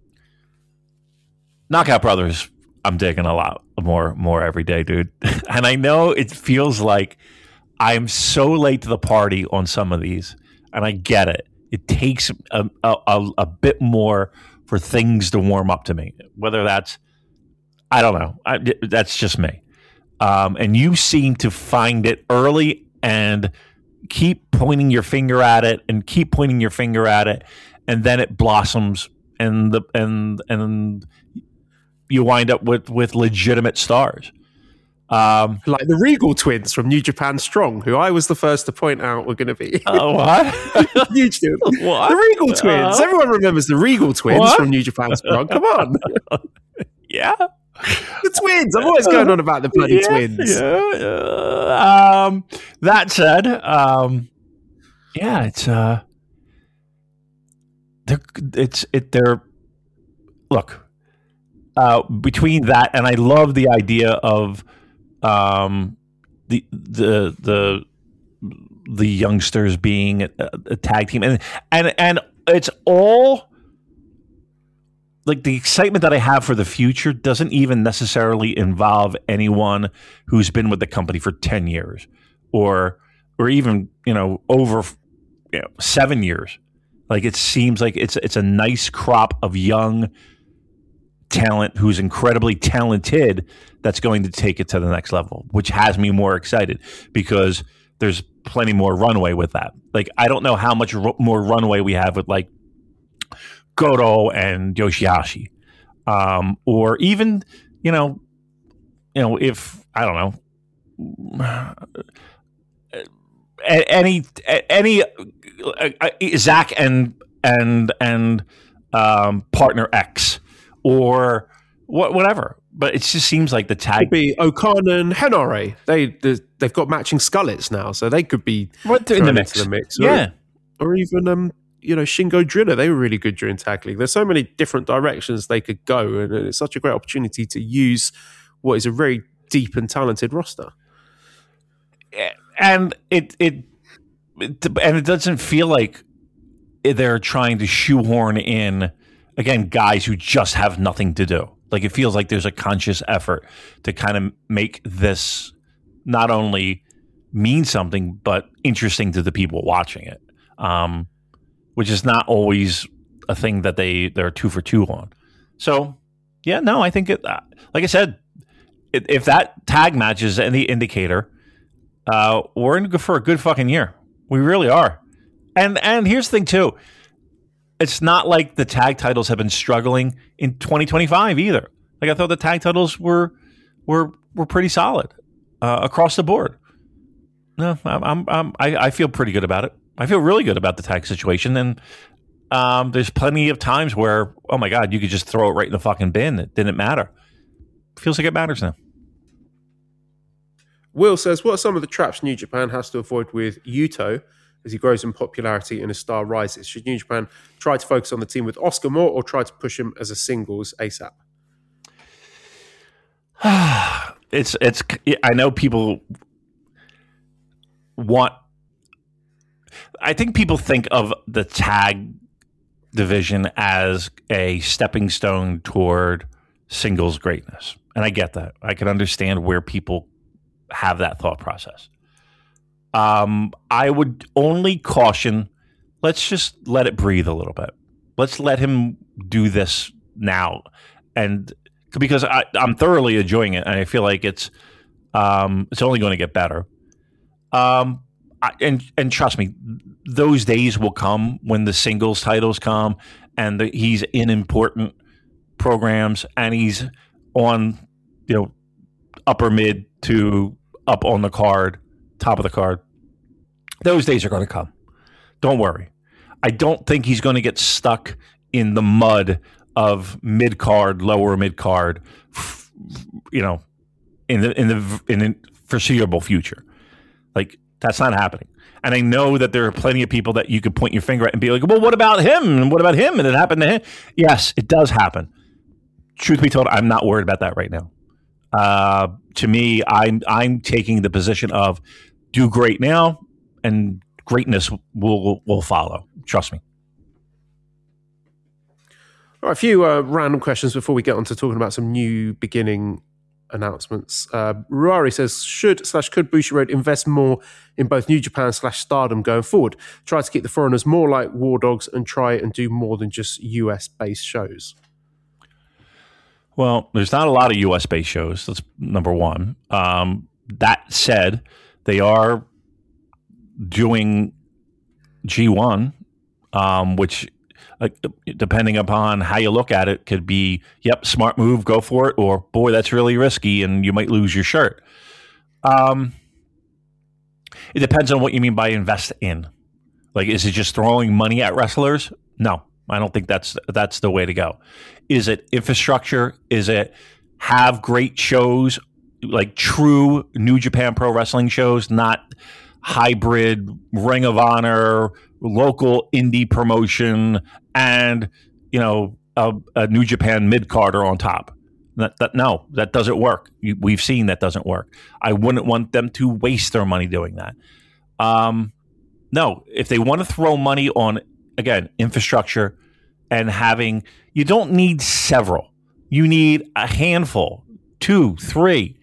Knockout Brothers, I'm digging a lot more, more every day, dude. And I know it feels like I'm so late to the party on some of these, and I get it. It takes a, a, a bit more for things to warm up to me. Whether that's, I don't know. I, that's just me. Um, and you seem to find it early and keep pointing your finger at it and keep pointing your finger at it, and then it blossoms, and the and and you wind up with with legitimate stars, um, like the Regal twins from New Japan Strong, who I was the first to point out were going to be. Oh, uh, what? Huge deal. What? The Regal twins. Uh, Everyone remembers the Regal twins what? from New Japan Strong. Come on. Yeah. The twins. I'm always going on about the bloody yeah, twins. Yeah, yeah. Um, that said, um, yeah, it's uh, they're, it's it. They're look uh, between that, and I love the idea of um, the the the the youngsters being a, a tag team, and and and it's all. Like the excitement that I have for the future doesn't even necessarily involve anyone who's been with the company for ten years or or even, you know, over you know, seven years. Like it seems like it's it's a nice crop of young talent who's incredibly talented that's going to take it to the next level, which has me more excited because there's plenty more runway with that. Like I don't know how much ro- more runway we have with like Goto and Yoshihashi, um, or even, you know, you know, if I don't know, any any uh, Zach and and and um, partner X or what, whatever. But it just seems like the tag could be Okada and Henare. They they've got matching skullets now, so they could be what, in the mix. The mix. Yeah, or, or even um. you know, Shingo Driller, they were really good during Tag League. There's so many different directions they could go, and it's such a great opportunity to use what is a very deep and talented roster. And it it, it and it doesn't feel like they're trying to shoehorn in, again, guys who just have nothing to do. Like, it feels like there's a conscious effort to kind of make this not only mean something, but interesting to the people watching it, um, which is not always a thing that they, they're two for two on. So, yeah, no, I think, it, uh, like I said, it, if that tag match is any indicator, uh, we're in for a good fucking year. We really are. And and here's the thing, too. It's not like the tag titles have been struggling in twenty twenty-five either. Like, I thought the tag titles were were were pretty solid uh, across the board. No, I'm, I'm, I'm I, I feel pretty good about it. I feel really good about the tag situation, and um, there's plenty of times where, oh my god, you could just throw it right in the fucking bin. It didn't matter. Feels like it matters now. Will says, what are some of the traps New Japan has to avoid with Yuto as he grows in popularity and his star rises? Should New Japan try to focus on the team with Oscar more, or try to push him as a singles ASAP? it's it's. I know people want. I think people think of the tag division as a stepping stone toward singles greatness, and I get that. I can understand where people have that thought process. Um, I would only caution, let's just let it breathe a little bit. Let's let him do this now. And because I, I'm thoroughly enjoying it, and I feel like it's um, it's only going to get better. Um, I, and and trust me, those days will come when the singles titles come, and the, he's in important programs, and he's on, you know, upper mid to up on the card, top of the card. Those days are going to come. Don't worry. I don't think he's going to get stuck in the mud of mid card, lower mid card, you know, in the in the in the foreseeable future. Like, that's not happening. And I know that there are plenty of people that you could point your finger at and be like, well, what about him? And what about him? And it happened to him. Yes, it does happen. Truth be told, I'm not worried about that right now. Uh, to me, I'm I'm taking the position of do great now, and greatness will will follow. Trust me. All right, a few uh, random questions before we get on to talking about some new beginning announcements. Uh, Ruari says, should slash could Bushiroad invest more in both New Japan slash Stardom going forward? Try to keep the foreigners more like War Dogs and try and do more than just U S based shows. Well, there's not a lot of U S based shows. That's number one. Um, that said, they are doing G one, um, which, uh, depending upon how you look at it, could be, yep, smart move, go for it, or boy, that's really risky, and you might lose your shirt. Um, it depends on what you mean by invest in. Like, is it just throwing money at wrestlers? No, I don't think that's that's the way to go. Is it infrastructure? Is it have great shows, like true New Japan Pro Wrestling shows, not hybrid Ring of Honor, local indie promotion, and, you know, a, a New Japan mid-carder on top? That, that, no, that doesn't work. You, we've seen that doesn't work. I wouldn't want them to waste their money doing that. Um, no, if they want to throw money on, again, infrastructure and having, you don't need several. You need a handful, two, three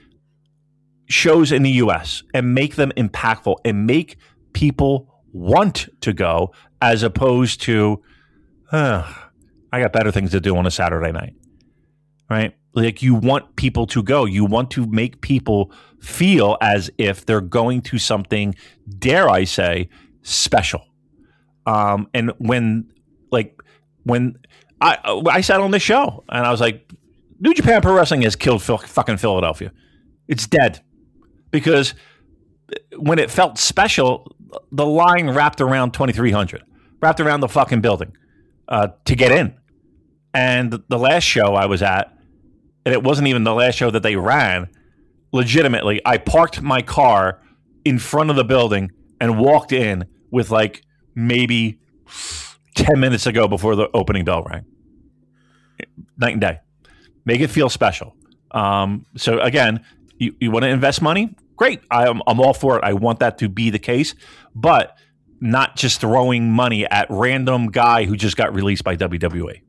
shows in the U S and make them impactful and make people want to go, as opposed to, uh, I got better things to do on a Saturday night, right? Like, you want people to go. You want to make people feel as if they're going to something, dare I say, special. Um, and when, like, when I I sat on this show and I was like, New Japan Pro Wrestling has killed Phil, fucking Philadelphia. It's dead. Because when it felt special, the line wrapped around twenty-three hundred, wrapped around the fucking building uh, to get in. And the last show I was at, and it wasn't even the last show that they ran, legitimately, I parked my car in front of the building and walked in with like maybe ten minutes ago before the opening bell rang. Night and day. Make it feel special. Um, so again, you, you want to invest money? Great. I'm, I'm all for it. I want that to be the case, but not just throwing money at random guy who just got released by W W E.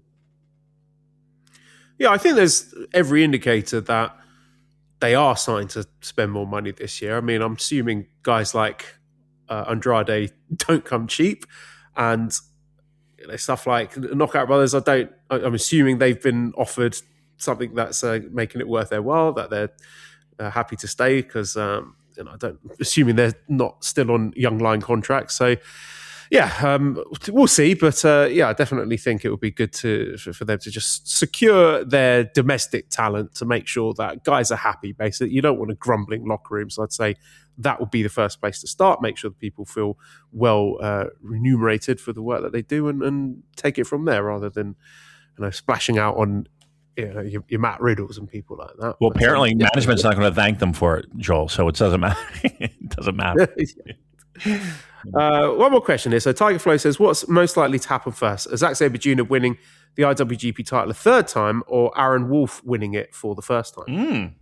Yeah, I think there's every indicator that they are starting to spend more money this year. I mean, I'm assuming guys like uh, Andrade don't come cheap, and you know, stuff like Knockout Brothers, I don't. I'm assuming they've been offered something that's uh, making it worth their while, that they're uh, happy to stay because um, you know, I don't. Assuming they're not still on young line contracts, so. Yeah, um, we'll see, but uh, yeah, I definitely think it would be good to for, for them to just secure their domestic talent to make sure that guys are happy. Basically, you don't want a grumbling locker room, so I'd say that would be the first place to start. Make sure that people feel well uh, remunerated for the work that they do, and, and take it from there, rather than you know splashing out on you know, your, your Matt Riddles and people like that. Well, but, apparently, um, yeah, management's yeah. not going to thank them for it, Joel. So it doesn't matter. It doesn't matter. Uh, one more question here. So Tiger Flow says, what's most likely to happen first? Zack Sabre Junior winning the I W G P title a third time, or Aaron Wolf winning it for the first time? Mm.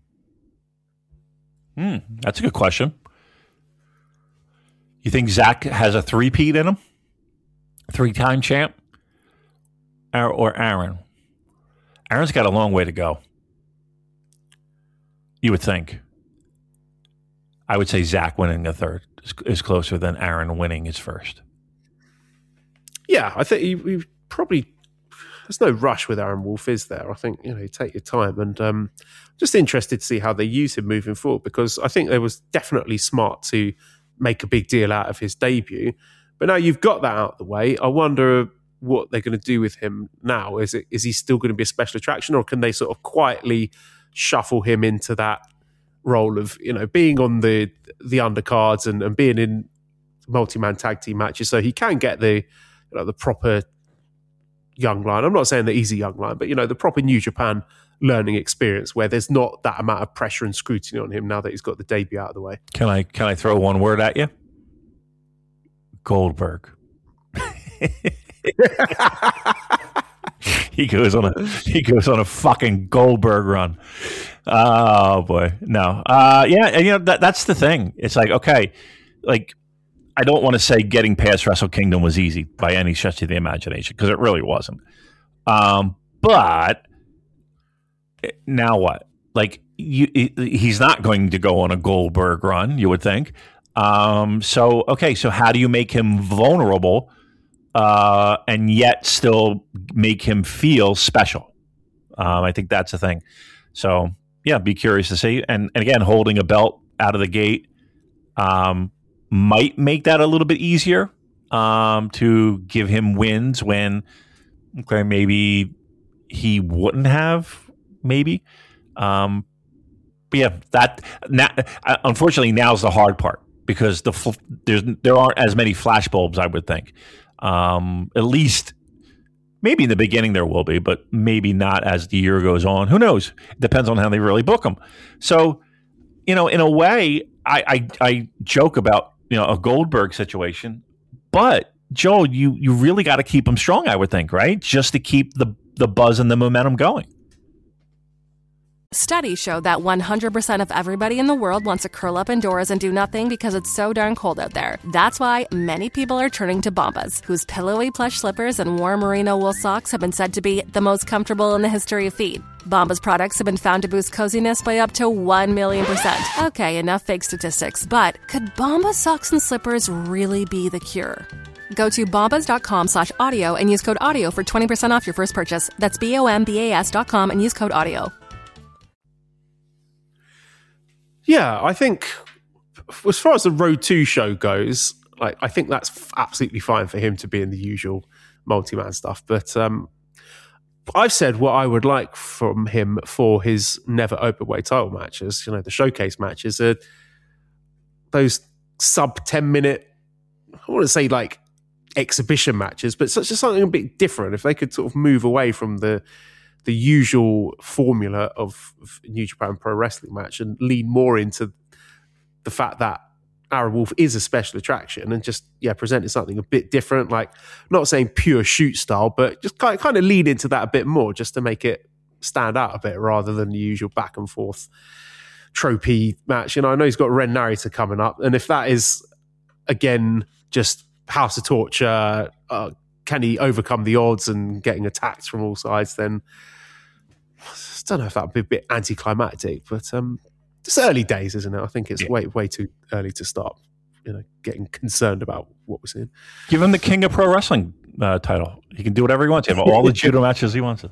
Mm, that's a good question. You think Zach has a three-peat in him? Three-time champ? Or, or Aaron? Aaron's got a long way to go. You would think. I would say Zach winning the third is, is closer than Aaron winning his first. Yeah, I think you, you probably... There's no rush with Aaron Wolf, is there? I think, you know, you take your time. And um, just interested to see how they use him moving forward, because I think it was definitely smart to make a big deal out of his debut. But now you've got that out of the way, I wonder what they're going to do with him now. Is it is he still going to be a special attraction, or can they sort of quietly shuffle him into that role of, you know, being on the the undercards and, and being in multi-man tag team matches, so he can get the, you know, the proper young line. I'm not saying that he's a young line, but, you know, the proper New Japan learning experience where there's not that amount of pressure and scrutiny on him now that he's got the debut out of the way. Can I can I throw one word at you? Goldberg. he goes on a he goes on a fucking Goldberg run. Oh boy, no, uh, yeah, and you know that that's the thing. It's like, okay, like I don't want to say getting past Wrestle Kingdom was easy by any stretch of the imagination, because it really wasn't. Um, but now what? Like you, he's not going to go on a Goldberg run, you would think. Um, so okay, so how do you make him vulnerable? Uh, and yet still make him feel special. Um, I think that's the thing. So, yeah, be curious to see. And, and again, holding a belt out of the gate um, might make that a little bit easier um, to give him wins when, okay, maybe he wouldn't have, maybe. Um, but yeah, that now, unfortunately, now's the hard part, because the there's there aren't as many flashbulbs, I would think. Um, at least maybe in the beginning there will be, but maybe not as the year goes on. Who knows? It depends on how they really book them. So, you know, in a way, I, I, I joke about, you know, a Goldberg situation, but Joel, you, you really got to keep them strong, I would think, right? Just to keep the, the buzz and the momentum going. Studies show that one hundred percent of everybody in the world wants to curl up indoors and do nothing because it's so darn cold out there. That's why many people are turning to Bombas, whose pillowy plush slippers and warm merino wool socks have been said to be the most comfortable in the history of feet. Bombas products have been found to boost coziness by up to one million percent. Okay, enough fake statistics, but could Bombas socks and slippers really be the cure? Go to bombas.com slash audio and use code audio for twenty percent off your first purchase. That's B O M B A S dot com and use code audio. Yeah, I think as far as the Road two show goes, like I think that's f- absolutely fine for him to be in the usual multi-man stuff. But um, I've said what I would like from him for his never openweight title matches, you know, the showcase matches, are those sub ten minute, I want to say like exhibition matches, but such as something a bit different. If they could sort of move away from the the usual formula of, of New Japan Pro Wrestling match and lean more into the fact that Aaron Wolf is a special attraction and just, yeah, presented something a bit different, like not saying pure shoot style, but just kind of, kind of lean into that a bit more just to make it stand out a bit rather than the usual back and forth tropey match. You know, I know he's got Ren Narita coming up, and if that is, again, just House of Torture, uh, can he overcome the odds and getting attacked from all sides, then I don't know if that would be a bit anticlimactic, but um, it's early days, isn't it? I think it's yeah. way way too early to start, you know, getting concerned about what we're seeing. Give him the King of Pro Wrestling uh, title. He can do whatever he wants. He have all the judo matches he wants.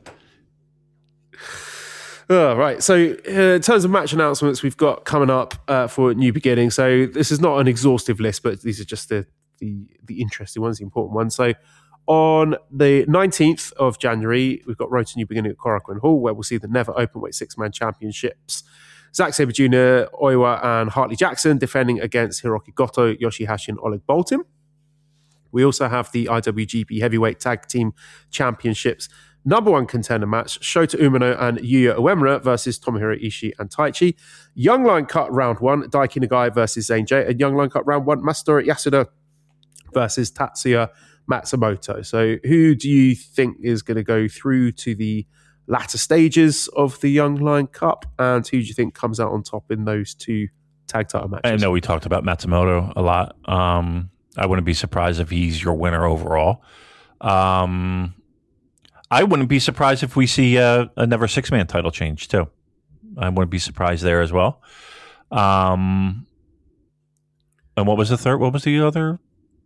Oh, right. So uh, in terms of match announcements we've got coming up uh, for New Beginning, so this is not an exhaustive list, but these are just the the, the interesting ones, the important ones. So on the nineteenth of January, we've got Road to New Beginning at Korakuen Hall, where we'll see the Never Openweight Six-Man Championships. Zack Sabre Junior, Oiwa, and Hartley Jackson defending against Hiroki Goto, Yoshihashi, and Oleg Boltin. We also have the I W G P Heavyweight Tag Team Championships number one contender match, Shota Umino and Yuya Uemura versus Tomohiro Ishii and Taichi. Young Lion Cut round one, Daiki Nagai versus Zayn Jay. And Young Lion Cut round one, Masatora Yasuda versus Tatsuya Matsumoto. So who do you think is going to go through to the latter stages of the Young Lion Cup, and who do you think comes out on top in those two tag title matches? I know we talked about Matsumoto a lot. Um, I wouldn't be surprised if he's your winner overall. Um, I wouldn't be surprised if we see a, a Never Six-Man title change too. I wouldn't be surprised there as well. Um, and what was the third? What was the other?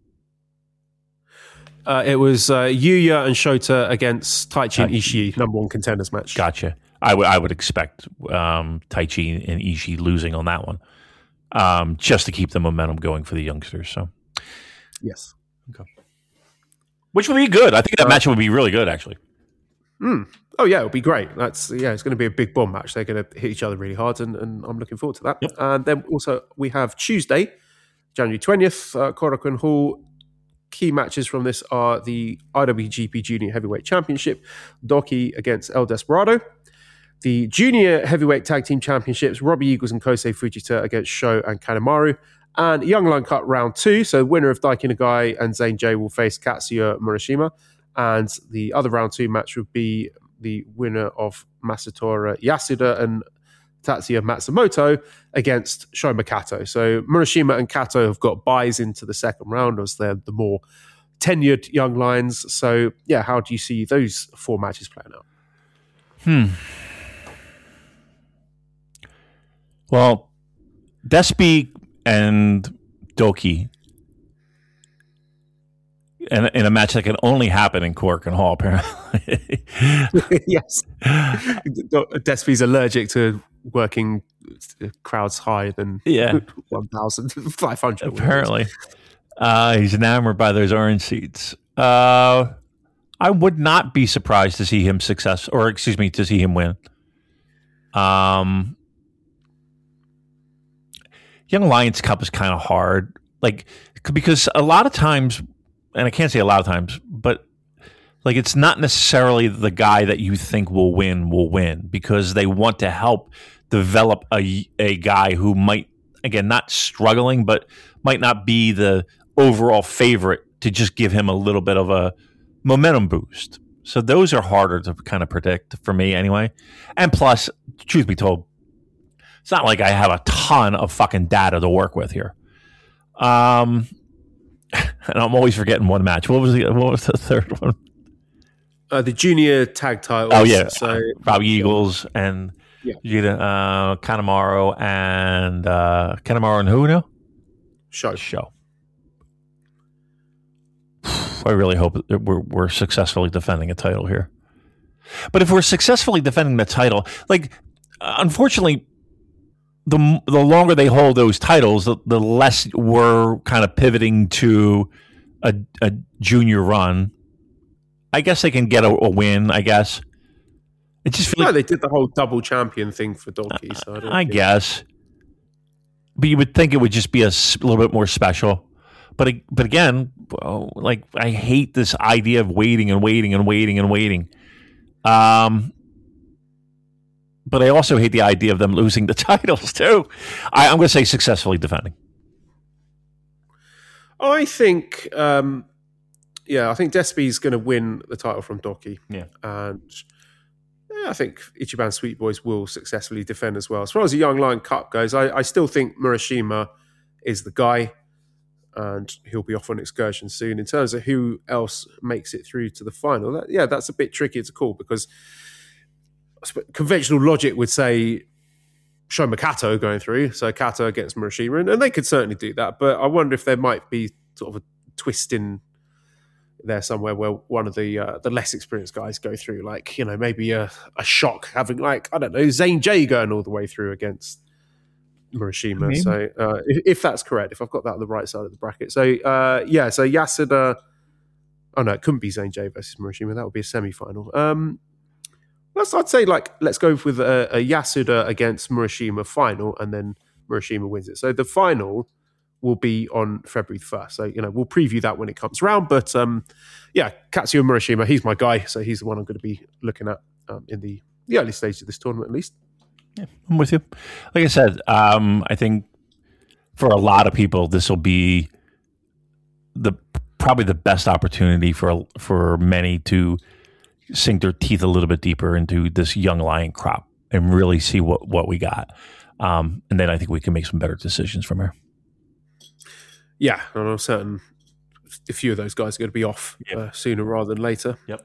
Uh, it was uh, Yuya and Shota against Taichi and Ishii, number one contenders match. Gotcha. I would I would expect um, Taichi and Ishii losing on that one, um, just to keep the momentum going for the youngsters. So, yes, okay. Which would be good. I think that uh, match would be really good, actually. Mm. Oh yeah, it'll be great. That's yeah, it's going to be a big bomb match. They're going to hit each other really hard, and, and I'm looking forward to that. Yep. And then also we have Tuesday, January twentieth, uh, Korakuen Hall. Key matches from this are the I W G P Junior Heavyweight Championship, Doki against El Desperado. The Junior Heavyweight Tag Team Championships, Robbie Eagles and Kosei Fujita against Sho and Kanemaru. And Young Lion Cut round two, so winner of Daiki Nagai and Zayn Jay will face Katsuya Murashima. And the other round two match would be the winner of Masatora Yasuda and Tatsuya Matsumoto against Sho Makato. So Murashima and Kato have got buys into the second round as they're the more tenured young lions. So yeah, how do you see those four matches playing out? Hmm. Well, Despy and Doki in, in a match that can only happen in Korakuen Hall, apparently. Yes. Despy's allergic to working crowds higher than yeah. one thousand five hundred. Apparently. Uh, he's enamored by those orange seats. Uh, I would not be surprised to see him success, or excuse me, to see him win. Um, Young Lions Cup is kind of hard, like because a lot of times, and I can't say a lot of times, but like it's not necessarily the guy that you think will win will win because they want to help develop a a guy who might, again, not struggling, but might not be the overall favorite, to just give him a little bit of a momentum boost. So those are harder to kind of predict for me anyway. And plus, truth be told, it's not like I have a ton of fucking data to work with here. Um, and I'm always forgetting one match. What was the what was the third one? Uh, the junior tag titles. Oh yeah, so uh, Robbie Eagles and yeah, uh, Kanemaru and uh, Kanemaru and who now? Show. Show. I really hope that we're we're successfully defending a title here. But if we're successfully defending the title, like unfortunately, the the longer they hold those titles, the, the less we're kind of pivoting to a, a junior run. I guess they can get a, a win. I guess it just feels no, like they did the whole double champion thing for Donkey. So I, don't I guess, but you would think it would just be a, a little bit more special. But but again, like I hate this idea of waiting and waiting and waiting and waiting. Um, but I also hate the idea of them losing the titles too. I, I'm going to say successfully defending. I think, um, yeah, I think Despy's going to win the title from Doki. Yeah. And yeah, I think Ichiban Sweet Boys will successfully defend as well. As far as the Young Lion Cup goes, I, I still think Murashima is the guy, and he'll be off on excursion soon. In terms of who else makes it through to the final, that, yeah, that's a bit tricky to call, because conventional logic would say Shoma Kato going through, so Kato against Murashima, and, and they could certainly do that. But I wonder if there might be sort of a twist in there somewhere where one of the uh, the less experienced guys go through, like, you know, maybe a, a shock having, like, I don't know, Zane J going all the way through against Murashima. Maybe. So uh, if, if that's correct, if I've got that on the right side of the bracket. So uh, yeah, so Yasuda, oh no, it couldn't be Zane J versus Murashima. That would be a semi-final. Um, Let's, I'd say, like, let's go with a, a Yasuda against Murashima final, and then Murashima wins it. So the final will be on February first. So, you know, we'll preview that when it comes around. But, um, yeah, Katsuya Murashima, he's my guy. So he's the one I'm going to be looking at um, in the, the early stages of this tournament, at least. Yeah, I'm with you. Like I said, um, I think for a lot of people, this will be the probably the best opportunity for for many to sink their teeth a little bit deeper into this Young Lion crop and really see what, what we got. Um, and then I think we can make some better decisions from here. Yeah, and I'm certain a few of those guys are going to be off yep. uh, sooner rather than later. Yep.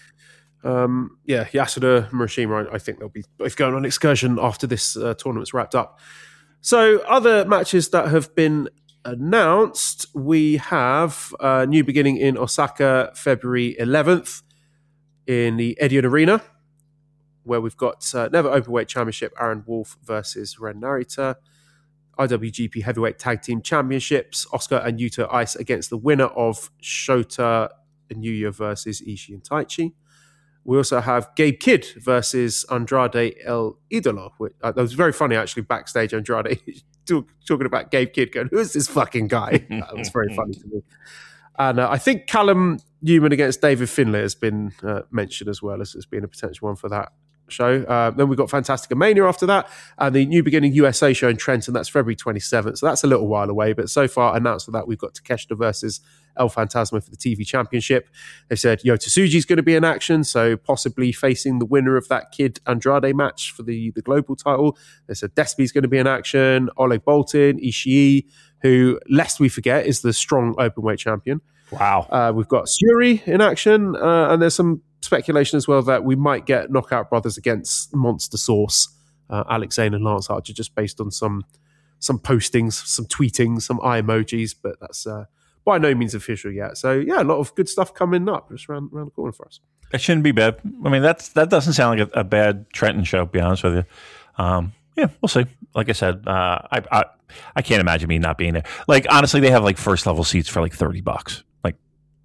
Um, yeah, Yasuda, Murashima, I, I think they'll be both going on excursion after this uh, tournament's wrapped up. So other matches that have been announced, we have a new beginning in Osaka, February eleventh. In the Edion Arena, where we've got uh, Never Openweight Championship, Aaron Wolf versus Ren Narita. I W G P Heavyweight Tag Team Championships, Oscar and Yuta Ice against the winner of Shota Inuya versus Ishii and Taichi. We also have Gabe Kidd versus Andrade El Idolo. Which, uh, that was very funny, actually, backstage. Andrade talk, talking about Gabe Kidd going, who is this fucking guy? That was very funny to me. And uh, I think Callum Newman against David Finlay has been uh, mentioned as well as, as being a potential one for that show. Uh, then we've got Fantastica Mania after that, and the New Beginning U S A show in Trenton. That's February twenty-seventh. So that's a little while away. But so far announced for that, we've got Takeshita versus El Fantasma for the T V Championship. They've said Yota Tsuji's going to be in action, so possibly facing the winner of that Kid Andrade match for the, the global title. They said Despy's going to be in action. Oleg Boltin, Ishii, who, lest we forget, is the strong openweight champion. Wow. Uh, we've got Suri in action, uh, and there's some speculation as well that we might get Knockout Brothers against Monster Sauce, uh, Alex Zane and Lance Archer, just based on some some postings, some tweetings, some eye emojis, but that's uh, by no means official yet. So yeah, a lot of good stuff coming up just around, around the corner for us. It shouldn't be bad. I mean, that's that doesn't sound like a, a bad Trenton show, to be honest with you. Um, yeah, we'll see. Like I said, uh, I, I I can't imagine me not being there. Like, honestly, they have like first level seats for like thirty bucks. Like,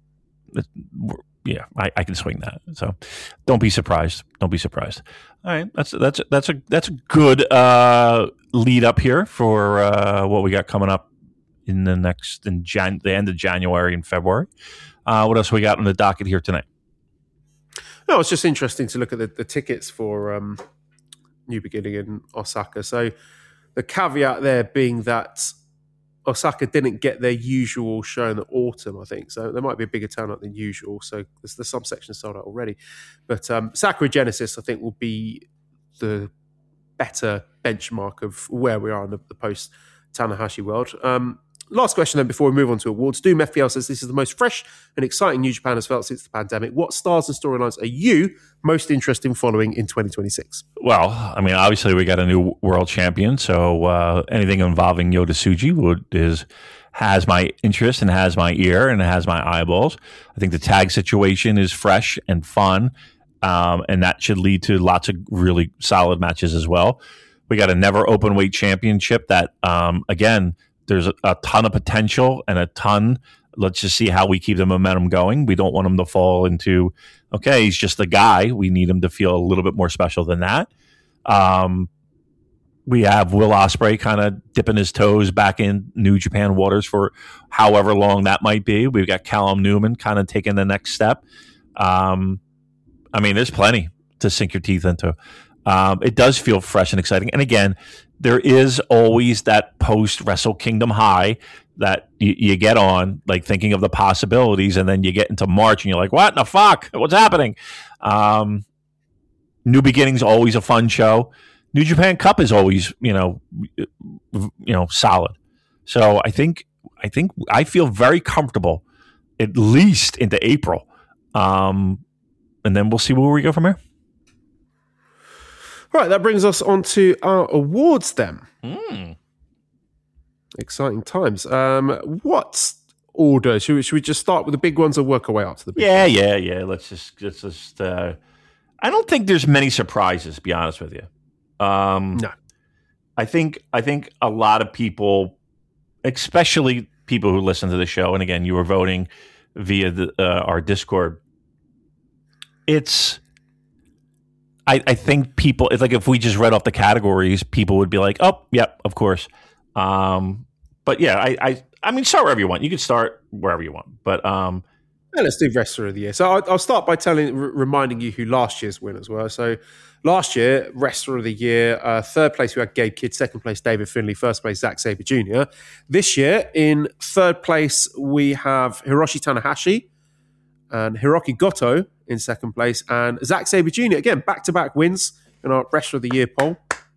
yeah, I, I can swing that. So don't be surprised. Don't be surprised. All right, that's that's that's a that's a good uh, lead up here for uh, what we got coming up in the next in Jan the end of January and February. Uh, what else we got on the docket here tonight? No, it's just interesting to look at the, the tickets for um, New Beginning in Osaka. So the caveat there being that Osaka didn't get their usual show in the autumn, I think. So there might be a bigger turnout than usual. So there's, there's some sections sold out already. But um, Sakura Genesis, I think, will be the better benchmark of where we are in the, the post-Tanahashi world. Um, last question then before we move on to awards. Doom F P L says this is the most fresh and exciting New Japan has felt since the pandemic. What stars and storylines are you most interested in following in twenty twenty-six? Well, I mean, obviously we got a new world champion, so uh, anything involving Yota Tsuji would, is has my interest and has my ear and has my eyeballs. I think the tag situation is fresh and fun, um, and that should lead to lots of really solid matches as well. We got a never open weight championship that, um, again, there's a, a ton of potential and a ton. Let's just see how we keep the momentum going. We don't want him to fall into, okay, he's just a guy. We need him to feel a little bit more special than that. Um, we have Will Ospreay kind of dipping his toes back in New Japan waters for however long that might be. We've got Callum Newman kind of taking the next step. Um, I mean, there's plenty to sink your teeth into. Um, it does feel fresh and exciting. And again, there is always that post Wrestle Kingdom high that you, you get on, like thinking of the possibilities, and then you get into March and you're like, what the fuck? What's happening? Um, New Beginnings always a fun show. New Japan Cup is always, you know, you know, solid. So I think I think I feel very comfortable at least into April, um, and then we'll see where we go from here. Right, that brings us on to our awards then. Mm. Exciting times. Um, what order? Should we, should we just start with the big ones or work our way up to the big Yeah, ones? yeah, yeah. Let's just, let's just. Uh, I don't think there's many surprises, to be honest with you. Um, No. I think I think a lot of people, especially people who listen to the show, and again, you were voting via the, uh, our Discord. It's. I, I think people, it's like if we just read off the categories, people would be like, "Oh, yep, of course." Um, but yeah, I, I, I mean, start wherever you want. You can start wherever you want, but um, Yeah, let's do wrestler of the year. So I'll, I'll start by telling, r- reminding you who last year's winners were. So last year, wrestler of the year, uh, third place we had Gabe Kidd, second place David Finlay, first place Zack Sabre Junior This year, in third place we have Hiroshi Tanahashi and Hiroki Goto in second place, and Zack Sabre Junior Again, back-to-back wins in our wrestler of the year poll.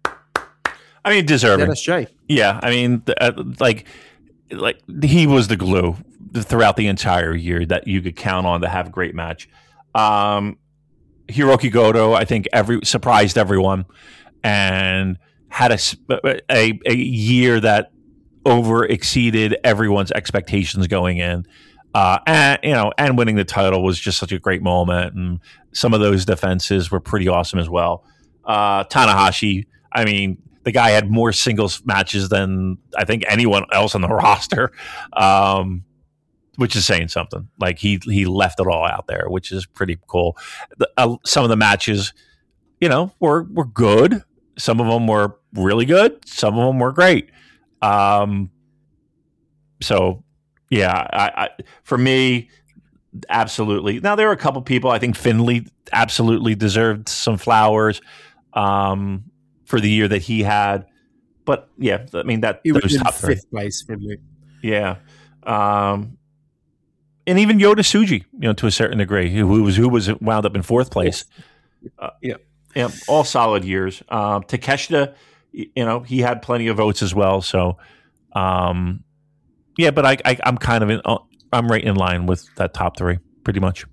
I mean, deserving. Z S J. Yeah, I mean, th- uh, like, like he was the glue throughout the entire year that you could count on to have a great match. Um, Hiroki Goto, I think, every surprised everyone and had a a, a year that over exceeded everyone's expectations going in. Uh, and you know, and winning the title was just such a great moment, and some of those defenses were pretty awesome as well. Uh, Tanahashi, I mean, the guy had more singles matches than I think anyone else on the roster, um, which is saying something. Like he he left it all out there, which is pretty cool. The, uh, some of the matches, you know, were were good. Some of them were really good. Some of them were great. Um, so. Yeah, I, I, for me, absolutely. Now, there are a couple people, I think Finlay absolutely deserved some flowers um, for the year that he had. But, yeah, I mean, that He was those in top three. fifth place, Finlay. Yeah. Um, and even Yota Tsuji, you know, to a certain degree, who was who was wound up in fourth place. Uh, Yeah. Yeah, all solid years. Um, Takeshita, you know, he had plenty of votes as well. So, um yeah, but I, I, I'm kind of in. I'm right in line with that top three, pretty much.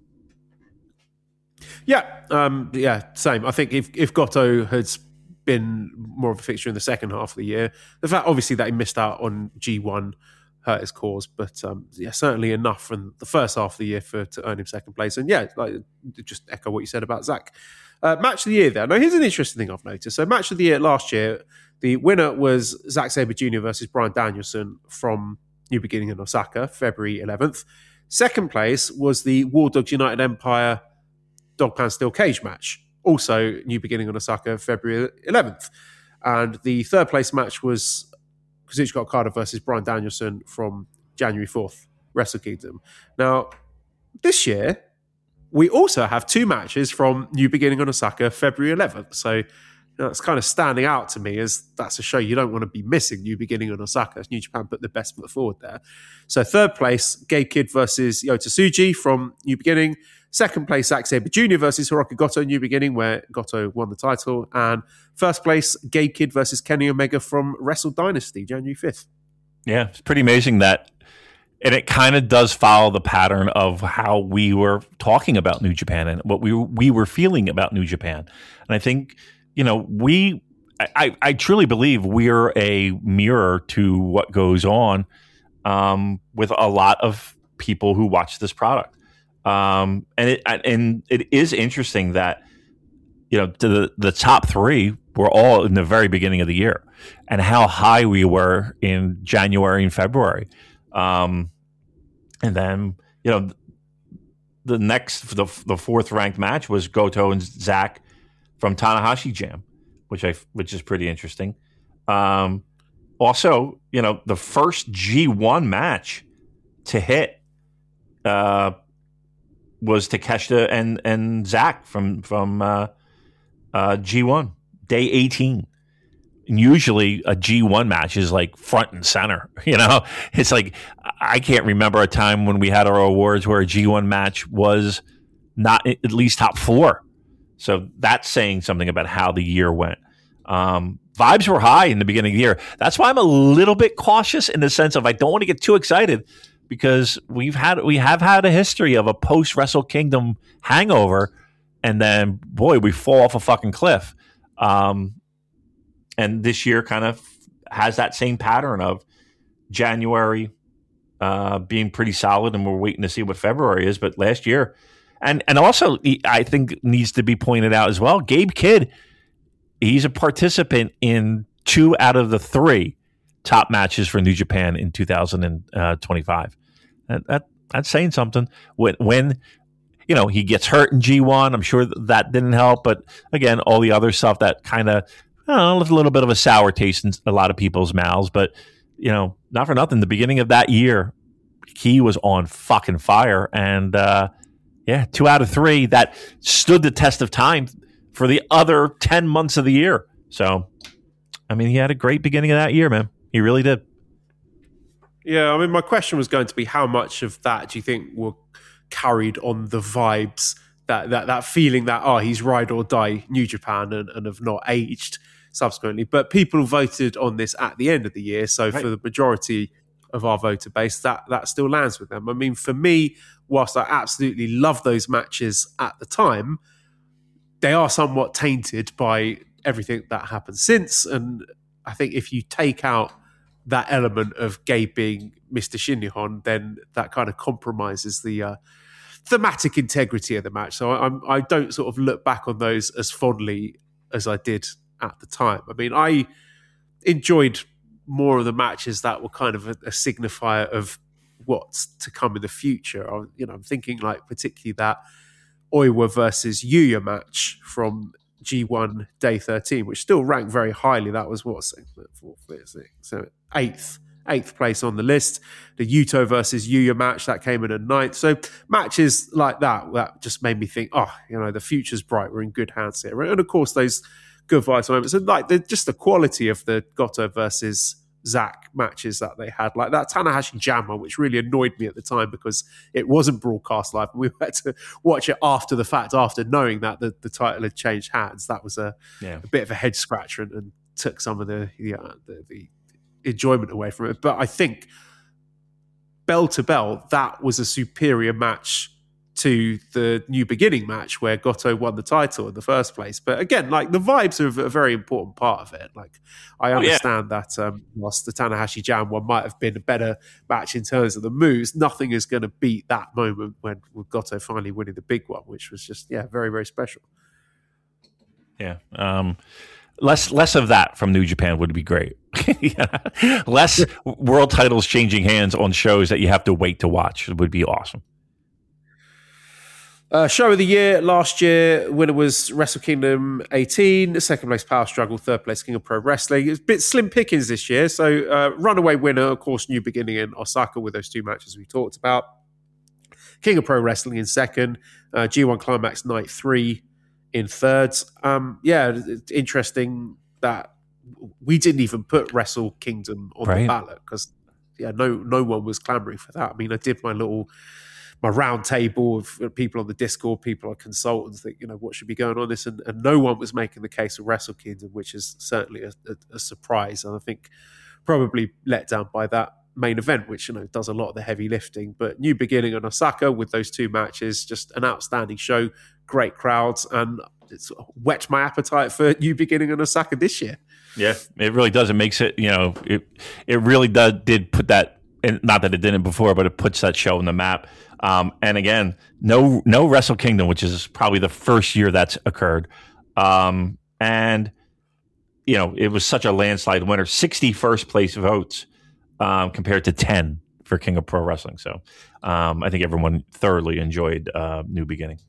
Yeah, um, yeah, same. I think if if Goto had been more of a fixture in the second half of the year, the fact obviously that he missed out on G one hurt his cause, but um, yeah, certainly enough from the first half of the year for to earn him second place. And yeah, like just echo what you said about Zach. Uh, match of the year there. Now here's an interesting thing I've noticed. So match of the year last year, the winner was Zack Sabre Junior versus Bryan Danielson from New Beginning in Osaka, February eleventh. Second place was the War Dogs United Empire Dog Pound Steel Cage match, also New Beginning in Osaka, February eleventh. And the third place match was Kazuchika Okada versus Bryan Danielson from January fourth, Wrestle Kingdom. Now, this year, we also have two matches from New Beginning in Osaka, February eleventh. So that's kind of standing out to me as that's a show you don't want to be missing, New Beginning in Osaka. New Japan put the best foot forward there. So third place, Gabe Kidd versus Yota Tsuji from New Beginning. Second place, Zack Sabre Junior versus Hiroki Goto, New Beginning, where Goto won the title. And first place, Gabe Kidd versus Kenny Omega from Wrestle Dynasty, January fifth. Yeah, it's pretty amazing that, and it kind of does follow the pattern of how we were talking about New Japan and what we we were feeling about New Japan. And I think, you know, we, I, I truly believe we're a mirror to what goes on um, with a lot of people who watch this product. Um, and it and it is interesting that, you know, the the top three were all in the very beginning of the year, and how high we were in January and February, um, and then you know the next the the fourth ranked match was Goto and Zach from Tanahashi Jam, which I which is pretty interesting. Um, also, you know, the first G one match to hit. Uh, was Takeshita and and Zach from from uh, uh, G one day eighteen. And usually a G one match is like front and center. You know, it's like I can't remember a time when we had our awards where a G one match was not at least top four. So that's saying something about how the year went. Um, vibes were high in the beginning of the year. That's why I'm a little bit cautious in the sense of I don't want to get too excited because we've had we have had a history of a post Wrestle Kingdom hangover, and then boy, we fall off a fucking cliff. Um, and this year kind of has that same pattern of January uh, being pretty solid, and we're waiting to see what February is. But last year, and and also I think needs to be pointed out as well, Gabe Kidd, he's a participant in two out of the three top matches for New Japan in two thousand twenty-five. That, that that's saying something. When when you know he gets hurt in G one, I'm sure that, that didn't help. But again, all the other stuff that kind of I don't know, left a little bit of a sour taste in a lot of people's mouths. But you know, not for nothing, the beginning of that year, he was on fucking fire, and uh, yeah, two out of three that stood the test of time for the other ten months of the year. So, I mean, he had a great beginning of that year, man. He really did. Yeah, I mean, my question was going to be how much of that do you think were carried on the vibes, that that, that feeling that, oh, he's ride or die New Japan and, and have not aged subsequently. But people voted on this at the end of the year. So right. For the majority of our voter base, that, that still lands with them. I mean, for me, whilst I absolutely love those matches at the time, they are somewhat tainted by everything that happened since. And I think if you take out that element of Gabe being Mister Shin-Nihon, then that kind of compromises the uh, thematic integrity of the match. So I, I'm, I don't sort of look back on those as fondly as I did at the time. I mean, I enjoyed more of the matches that were kind of a, a signifier of what's to come in the future. I, you know, I'm thinking like particularly that Oiwa versus Yuya match from G one Day thirteen, which still ranked very highly. That was what, so eighth, eighth place on the list. The Yuto versus Yuya match that came in at ninth. So matches like that that just made me think, oh, you know, the future's bright. We're in good hands here. And of course, those good vital moments, and like the, just the quality of the Goto versus Zack matches that they had, like that Tanahashi Jammer, which really annoyed me at the time because it wasn't broadcast live. We had to watch it after the fact, after knowing that the, the title had changed hands. That was a, yeah. a bit of a head scratcher and, and took some of the, the, uh, the the enjoyment away from it. But I think bell to bell, that was a superior match to the New Beginning match where Goto won the title in the first place. But again, like the vibes are a very important part of it. Like I understand oh, yeah. that um, whilst the Tanahashi Jam one might have been a better match in terms of the moves, nothing is going to beat that moment when with Goto finally winning the big one, which was just, yeah, very, very special. Yeah. Um, less less of that from New Japan would be great. yeah. Less world titles changing hands on shows that you have to wait to watch would be awesome. Uh, show of the year last year, winner was Wrestle Kingdom eighteen, second place Power Struggle, third place King of Pro Wrestling. It's a bit slim pickings this year. So uh, runaway winner, of course, New Beginning in Osaka with those two matches we talked about. King of Pro Wrestling in second, uh, G one Climax Night three in third. Um, yeah, it's interesting that we didn't even put Wrestle Kingdom on right. the ballot because yeah, no no one was clamoring for that. I mean, I did my little my round table of people on the Discord, people are consultants that, you know, what should be going on this, and, and no one was making the case of Wrestle Kingdom, which is certainly a, a, a surprise, and I think probably let down by that main event, which, you know, does a lot of the heavy lifting. But New Beginning in Osaka with those two matches, just an outstanding show, great crowds, and it's whet my appetite for New Beginning in Osaka this year. Yeah, it really does. It makes it, you know, it it really does, did put that, and not that it didn't before, but it puts that show on the map. Um, and again, no no Wrestle Kingdom, which is probably the first year that's occurred. Um, and, you know, it was such a landslide winner, sixty-first place votes um, compared to ten for King of Pro Wrestling. So um, I think everyone thoroughly enjoyed uh, New Beginning.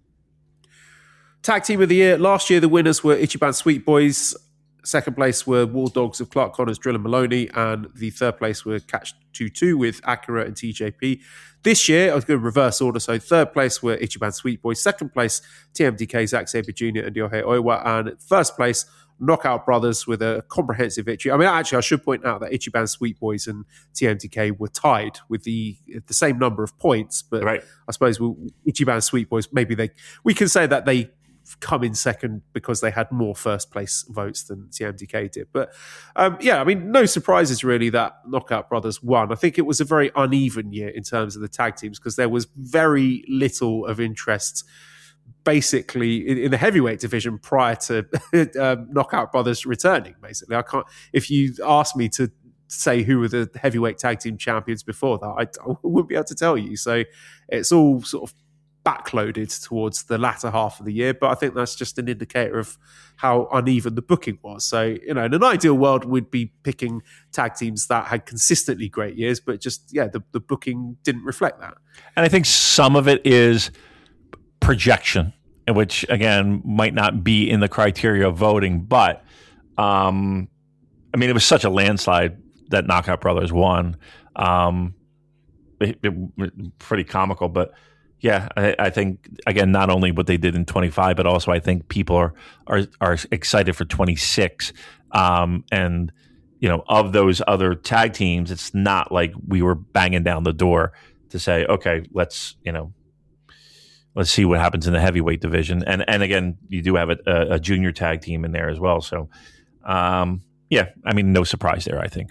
Tag Team of the Year. Last year, the winners were Ichiban Sweet Boys. Second place were War Dogs of Clark Connors, Drill and Maloney, and the third place were Catch two two with Akira and T J P. This year, I was going to reverse order. So third place were Ichiban Sweet Boys. Second place, T M D K, Zack Sabre Junior and Yohei Oiwa. And first place, Knockout Brothers with a comprehensive victory. I mean, actually, I should point out that Ichiban Sweet Boys and T M D K were tied with the the same number of points, but Right. I suppose we, Ichiban Sweet Boys, maybe they we can say that they come in second because they had more first place votes than T M D K did. But um, yeah, I mean, no surprises really that Knockout Brothers won. I think it was a very uneven year in terms of the tag teams because there was very little of interest basically in, in the heavyweight division prior to um, Knockout Brothers returning. Basically, I can't. If you ask me to say who were the heavyweight tag team champions before that, I, I wouldn't be able to tell you. So it's all sort of backloaded towards the latter half of the year, but I think that's just an indicator of how uneven the booking was. So, you know, in an ideal world, we'd be picking tag teams that had consistently great years, but just, yeah, the, the booking didn't reflect that. And I think some of it is projection, which, again, might not be in the criteria of voting, but, um, I mean, it was such a landslide that Knockout Brothers won. Um, it, it, pretty comical, but yeah, I, I think, again, not only what they did in twenty-five, but also I think people are are, are excited for twenty-six. Um, and, you know, of those other tag teams, it's not like we were banging down the door to say, okay, let's, you know, let's see what happens in the heavyweight division. And, and again, you do have a, a junior tag team in there as well. So, um, yeah, I mean, no surprise there, I think.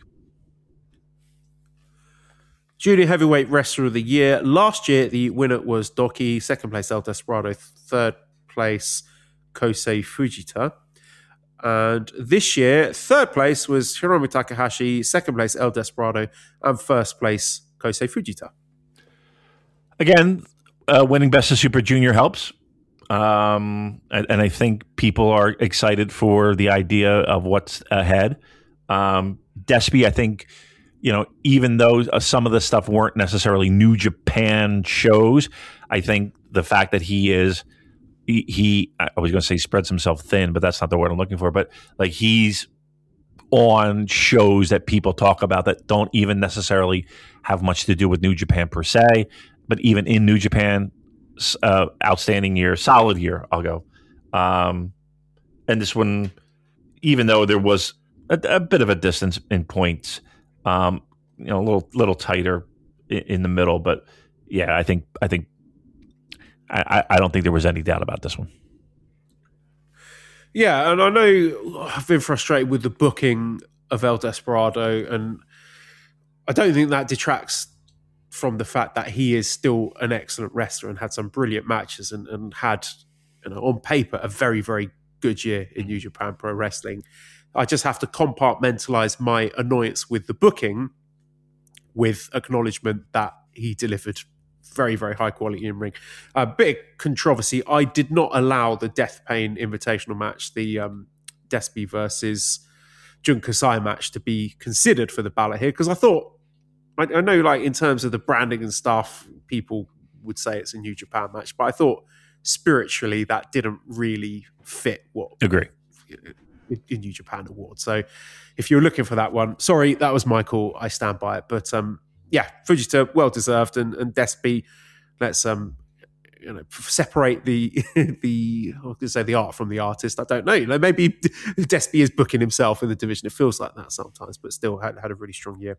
Junior Heavyweight Wrestler of the Year. Last year, the winner was Doki. Second place, El Desperado. Third place, Kosei Fujita. And this year, third place was Hiromu Takahashi. Second place, El Desperado. And first place, Kosei Fujita. Again, uh, winning Best of Super Junior helps. Um, and, and I think people are excited for the idea of what's ahead. Um, Despy, I think... You know, even though uh, some of the stuff weren't necessarily New Japan shows, I think the fact that he is, he, he I was going to say spreads himself thin, but that's not the word I'm looking for. But like he's on shows that people talk about that don't even necessarily have much to do with New Japan per se. But even in New Japan, uh, outstanding year, solid year, I'll go. Um, and this one, even though there was a, a bit of a distance in points, Um, you know, a little little tighter in, in the middle, but yeah, I think I think I, I don't think there was any doubt about this one. Yeah, and I know I've been frustrated with the booking of El Desperado, and I don't think that detracts from the fact that he is still an excellent wrestler and had some brilliant matches and, and had, you know, on paper a very very good year in New Japan Pro Wrestling. I just have to compartmentalize my annoyance with the booking with acknowledgement that he delivered very, very high quality in ring. A bit of controversy. I did not allow the Death Pain Invitational match, the um, Despy versus Jun Kasai match, to be considered for the ballot here because I thought, I, I know like in terms of the branding and stuff, people would say it's a New Japan match, but I thought spiritually that didn't really fit what... Agree. in New Japan Awards. So if you're looking for that one, sorry, that was my call. I stand by it. But um, yeah, Fujita, well deserved, and, and Despy, let's um, you know, separate the the I was going to say the art from the artist. I don't know. You know, maybe Despy is booking himself in the division. It feels like that sometimes, but still had, had a really strong year.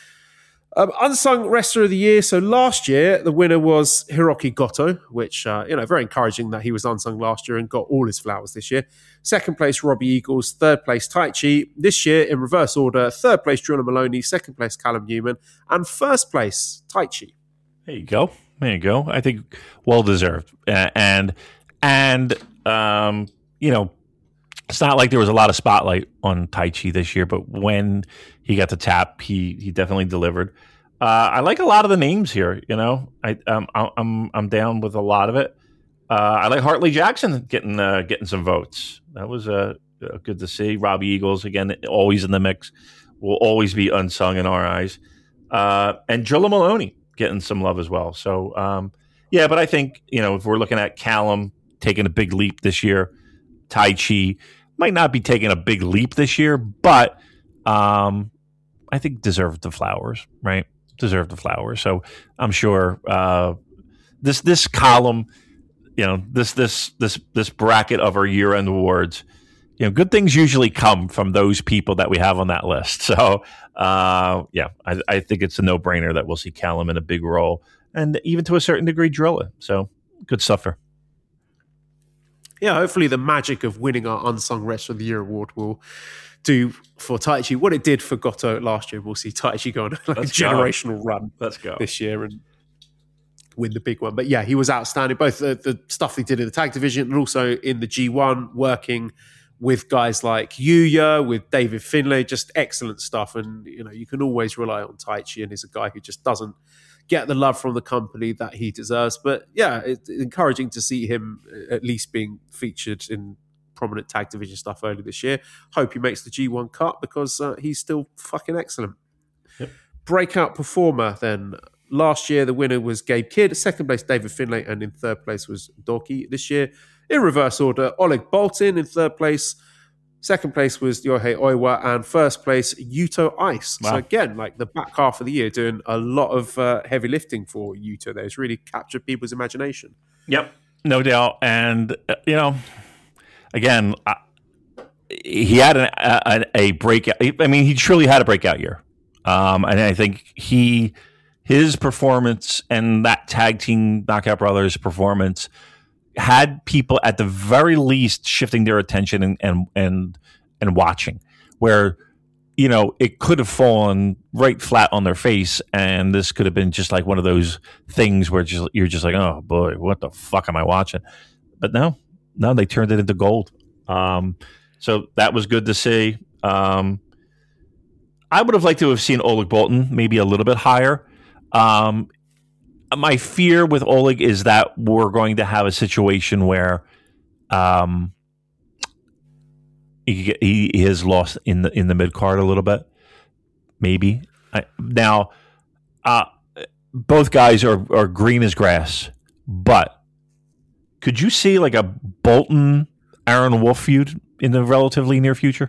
Um, Unsung Wrestler of the Year. So last year, the winner was Hiroki Goto, which, uh, you know, very encouraging that he was unsung last year and got all his flowers this year. Second place, Robbie Eagles. Third place, Taichi. This year, in reverse order, third place, Drilla Maloney. Second place, Callum Newman. And first place, Taichi. There you go. There you go. I think well-deserved. Uh, and, and um, you know, it's not like there was a lot of spotlight on Taichi this year, but when he got the tap, he he definitely delivered. Uh, I like a lot of the names here. You know, I um, I'm I'm down with a lot of it. Uh, I like Hartley Jackson getting uh, getting some votes. That was uh, good to see. Robbie Eagles again, always in the mix. Will always be unsung in our eyes. Uh, and Drilla Maloney getting some love as well. So um, yeah, but I think, you know, if we're looking at Callum taking a big leap this year, Taichi might not be taking a big leap this year, but um, I think deserved the flowers, right? Deserved the flowers. So I'm sure uh, this this column, you know, this this this this bracket of our year-end awards you know, good things usually come from those people that we have on that list. So, uh, yeah, I, I think it's a no-brainer that we'll see Callum in a big role, and even to a certain degree, Drilla. So, good stuff there. Yeah, hopefully the magic of winning our Unsung Wrestler of the Year award will do for Taichi what it did for Goto last year. We'll see Taichi go on like a generational run Let's go. this year and win the big one. But yeah, he was outstanding, both the, the stuff he did in the tag division and also in the G one, working with guys like Yuya, with David Finlay, just excellent stuff. And, you know, you can always rely on Taichi, and he's a guy who just doesn't get the love from the company that he deserves. But yeah, it's encouraging to see him at least being featured in prominent tag division stuff early this year. Hope he makes the G one cut, because uh, he's still fucking excellent. Yep. Breakout performer then. Last year, the winner was Gabe Kidd. Second place, David Finlay. And in third place was Doki. This year, in reverse order, Oleg Boltin in third place. Second place was Yohei Oiwa. And first place, Yuto Ice. Wow. So again, like the back half of the year, doing a lot of uh, heavy lifting for Yuto there. It's really captured people's imagination. Yep, no doubt. And, uh, you know, again, I, he had an, a, a breakout. I mean, he truly had a breakout year. Um, and I think he... his performance and that tag team Knockout Brothers performance had people at the very least shifting their attention and and and, and watching, where, you know, it could have fallen right flat on their face, and this could have been just like one of those things where just, you're just like, oh boy, what the fuck am I watching? But no, no, they turned it into gold. Um, so that was good to see. Um, I would have liked to have seen Oleg Boltin maybe a little bit higher. Um, my fear with Oleg is that we're going to have a situation where um, he, he is lost in the in the mid card a little bit, maybe. I, now, uh, both guys are, are green as grass, but could you see like a Bolton Aaron Wolf feud in the relatively near future?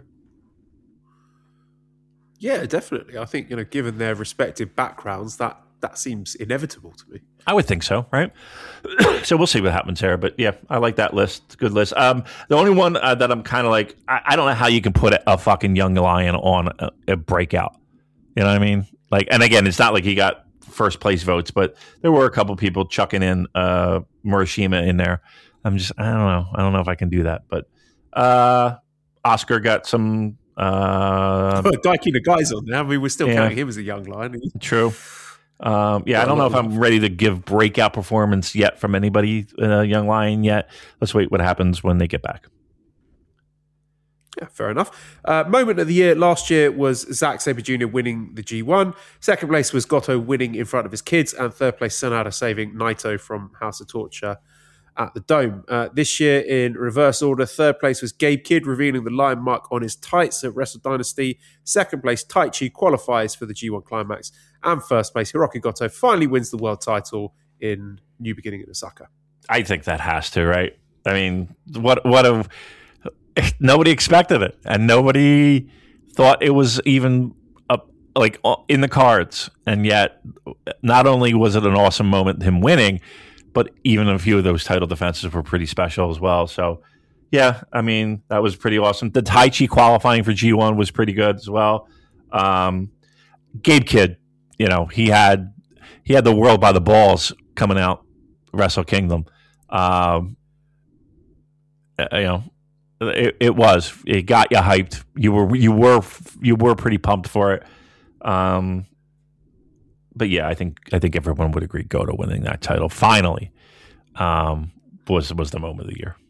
Yeah, definitely. I think, you know, given their respective backgrounds, that that seems inevitable to me. I would think so, right? So we'll see what happens here. But yeah, I like that list. Good list. Um, the only one uh, that I'm kind of like, I, I don't know how you can put a, a fucking young lion on a, a breakout. You know what I mean? Like, and again, it's not like he got first place votes, but there were a couple people chucking in uh, Murashima in there. I'm just, I don't know. I don't know if I can do that. But uh, Oscar got some. Uh, oh, Daiki Nagai's on there. I mean, we're still yeah. counting him as a young lion. True. Um, yeah, I don't know if I'm ready to give breakout performance yet from anybody in a Young Lion yet. Let's wait what happens when they get back. Yeah, fair enough. Uh, moment of the year last year was Zack Sabre Junior winning the G one. Second place was Goto winning in front of his kids. And third place, Sanada saving Naito from House of Torture at the Dome. Uh, this year, in reverse order, third place was Gabe Kidd revealing the lion mark on his tights at Wrestle Dynasty. Second place, Taichi qualifies for the G one Climax. And first place, Hiroki Goto finally wins the world title in New Beginning in Osaka. I think that has to, right? I mean, what what a nobody expected it, and nobody thought it was even up like in the cards. And yet, not only was it an awesome moment him winning, but even a few of those title defenses were pretty special as well. So, yeah, I mean, that was pretty awesome. The Taichi qualifying for G one was pretty good as well. Um, Gabe Kidd, you know, he had he had the world by the balls coming out Wrestle Kingdom. Um, you know, it, it was it got you hyped. You were you were you were pretty pumped for it. Um, but yeah, I think I think everyone would agree Goto winning that title finally um, was was the moment of the year.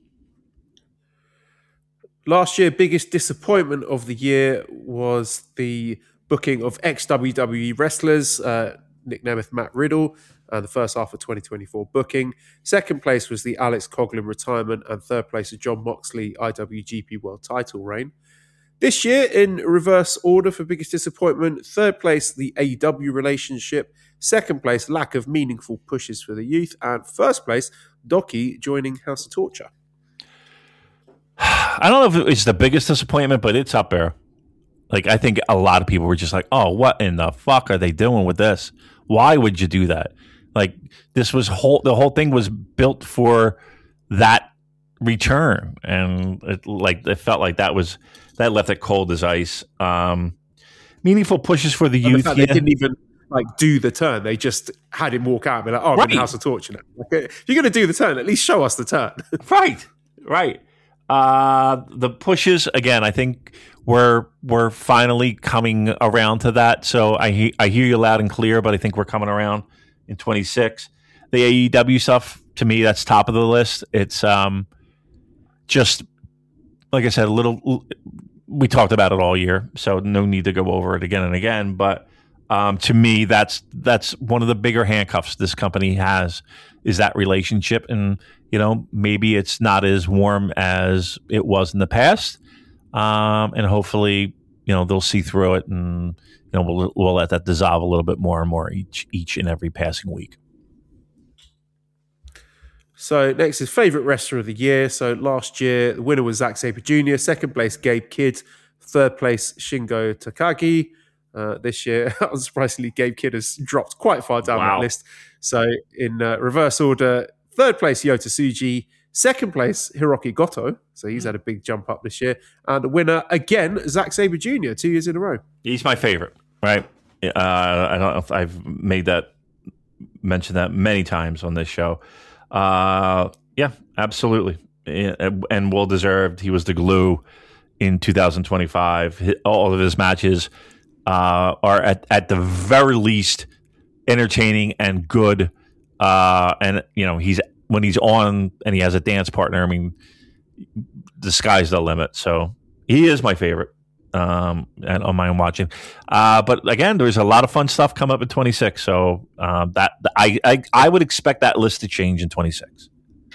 Last year, biggest disappointment of the year was the booking of ex-W W E wrestlers, uh, Nick Nemeth, Matt Riddle, uh, the first half of twenty twenty-four booking. Second place was the Alex Coughlin retirement, and third place the Jon Moxley I W G P World title reign. This year, in reverse order for biggest disappointment, third place, the A E W relationship. Second place, lack of meaningful pushes for the youth. And first place, Doki joining House of Torture. I don't know if it's the biggest disappointment, but it's up there. Like, I think a lot of people were just like, oh, what in the fuck are they doing with this? Why would you do that? Like, this was whole, the whole thing was built for that return, and it, like it felt like that was that left it cold as ice. Um, meaningful pushes for the and youth. The fact yeah. They didn't even like do the turn; they just had him walk out and be like, "Oh, I'm Right. in the House of Torture now." Like, if you're going to do the turn, at least show us the turn. Right, right. Uh, the pushes again. I think we're we're finally coming around to that. So I he- I hear you loud and clear, but I think we're coming around in twenty-six. The A E W stuff, to me, that's top of the list. It's um, just like I said, a little. We talked about it all year, so no need to go over it again and again. But um, to me, that's that's one of the bigger handcuffs this company has, is that relationship. And you know, maybe it's not as warm as it was in the past, um, and hopefully, you know, they'll see through it, and you know, we'll we'll let that dissolve a little bit more and more each each and every passing week. So next is favourite wrestler of the year. So last year, the winner was Zack Sabre Junior Second place, Gabe Kidd. Third place, Shingo Takagi. Uh, this year, unsurprisingly, Gabe Kidd has dropped quite far down Wow. that list. So in uh, reverse order, third place, Yota Tsuji. Second place, Hiroki Goto. So he's had a big jump up this year. And the winner, again, Zack Sabre Junior, two years in a row. He's my favorite, right? Uh, I don't know if I've made that mentioned that many times on this show. Uh, yeah, absolutely, and well deserved. He was the glue in two thousand twenty-five. All of his matches uh, are at at the very least entertaining and good. Uh, and you know, he's when he's on and he has a dance partner. I mean, the sky's the limit. So he is my favorite. Um, and on my own watching, uh, but again, there's a lot of fun stuff come up in twenty-six. So um, that I, I I would expect that list to change in twenty-six.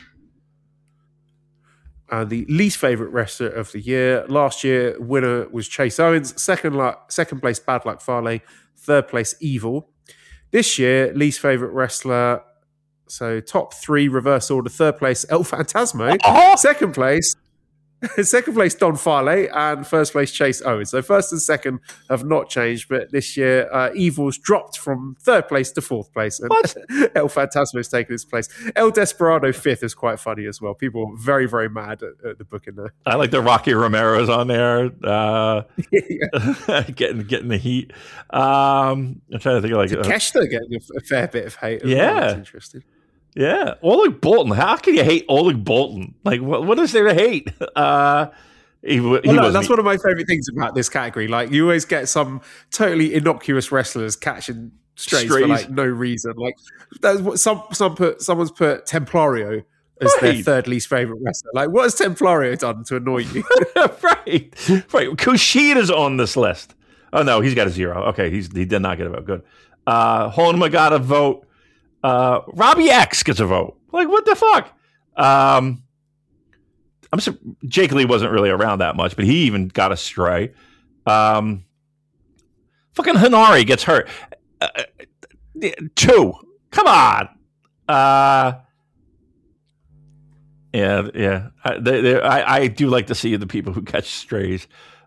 Uh, the least favorite wrestler of the year last year, winner was Chase Owens. Second, luck, second place, Bad Luck Fale. Third place, Evil. This year, least favorite wrestler. So top three, reverse order. Third place, El Phantasmo. Oh! Second place. Second place, Don Farley, and first place, Chase Owens. So first and second have not changed, but this year, uh, Evil's dropped from third place to fourth place, and What? El Phantasmo has taken his place. El Desperado fifth is quite funny as well. People are very, very mad at, at the booking there. I like the Rocky Romero's on there, uh, Yeah. getting getting the heat. Um, I'm trying to think of like uh, Keshta getting a, a fair bit of hate. As Yeah. well. That's interesting. yeah, Oleg Bolton. How can you hate Oleg Bolton? Like, what what is there to hate? Uh, he, he Well, no, wasn't- that's one of my favorite things about this category. Like, you always get some totally innocuous wrestlers catching strays, for Strays. like no reason. Like, that's what some some put. Someone's put Templario as their Right. third least favorite wrestler. Like, what has Templario done to annoy you? right, right. Kushida's on this list. Oh no, he's got a zero. Okay, he's he did not get a vote. Good. Uh, Honma got a vote. Uh, Robbie X gets a vote. Like, what the fuck? Um, I'm sur- Jake Lee wasn't really around that much, but he even got a stray. Um, fucking Hanari gets hurt. Uh, two. Come on. Uh, yeah, yeah. I, they, they, I, I do like to see the people who catch strays.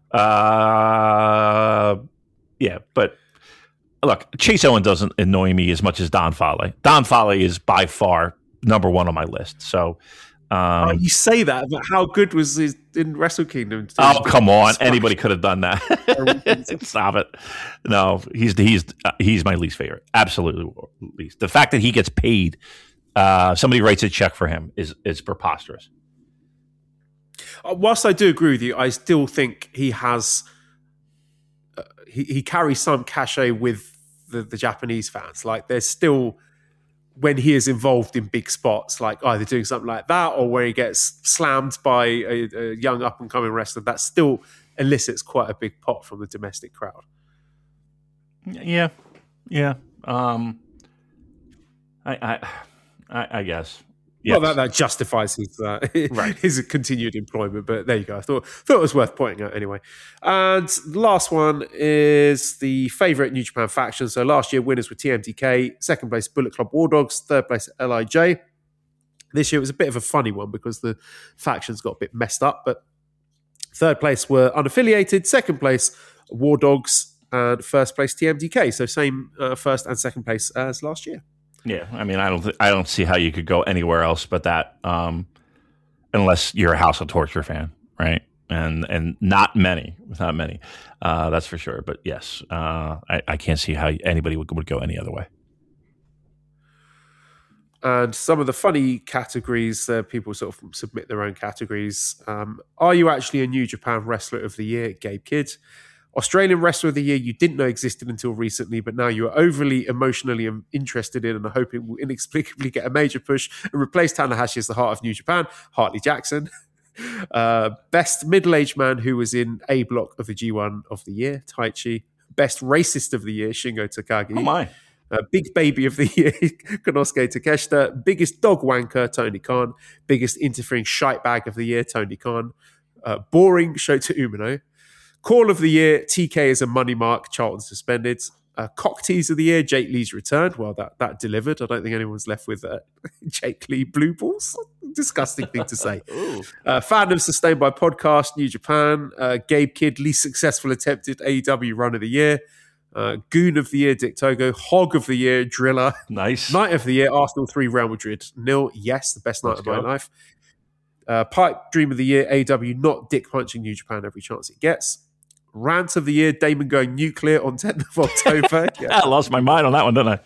Uh, yeah, but look, Chase Owen doesn't annoy me as much as Don Fale. Don Fale is by far number one on my list. So, um, Oh, you say that, but how good was he in Wrestle Kingdom? oh come on, Smash. anybody could have done that. Stop it. No, he's he's uh, he's my least favorite. Absolutely least. The fact that he gets paid, uh, somebody writes a check for him is is preposterous. Uh, whilst I do agree with you, I still think he has uh, he, he carries some cachet with the, the Japanese fans. Like, there's still, when he is involved in big spots, like either doing something like that or where he gets slammed by a, a young up and coming wrestler, that still elicits quite a big pot from the domestic crowd. Yeah, yeah. Um, I, I, I, I guess. Yes. Well, that, that justifies his uh, Right. his continued employment, but there you go. I thought thought it was worth pointing out anyway. And the last one is the favourite New Japan faction. So last year, winners were T M D K, second place Bullet Club War Dogs, third place L I J. This year it was a bit of a funny one because the factions got a bit messed up, but third place were unaffiliated, second place War Dogs, and first place T M D K. So same uh, first and second place as last year. Yeah, I mean, I don't, th- I don't see how you could go anywhere else but that. Um, unless you're a House of Torture fan, right? And and not many, not many, uh, that's for sure. But yes, uh, I, I can't see how anybody would, would go any other way. And some of the funny categories, uh, people sort of submit their own categories. Um, are you actually a New Japan Wrestler of the Year? Gabe Kidd. Australian Wrestler of the Year you didn't know existed until recently, but now you are overly emotionally interested in and are hoping will inexplicably get a major push and replace Tanahashi as the heart of New Japan. Hartley Jackson. Uh, best middle-aged man who was in A block of the G one of the year, Taichi. Best racist of the year, Shingo Takagi. Oh my. Uh, big baby of the year, Konosuke Takeshita. Biggest dog wanker, Tony Khan. Biggest interfering shite bag of the year, Tony Khan. Uh, boring, Shota Umino. Call of the year, T K is a money mark, Charlton suspended. Uh, cock tease of the year, Jake Lee's returned. Well, that, that delivered. I don't think anyone's left with uh, Jake Lee blue balls. Disgusting thing to say. uh, fandom sustained by podcast, New Japan. Uh, Gabe Kidd, least successful attempted A E W run of the year. Uh, Goon of the year, Dick Togo. Hog of the year, Driller. Nice. Night of the year, Arsenal three, Real Madrid nil. Yes, the best night Let's of go. my life. Uh, Pipe Dream of the year, A E W not dick punching New Japan every chance it gets. Rant of the year, Damon going nuclear on tenth of October. Yeah. I lost my mind on that one, didn't I?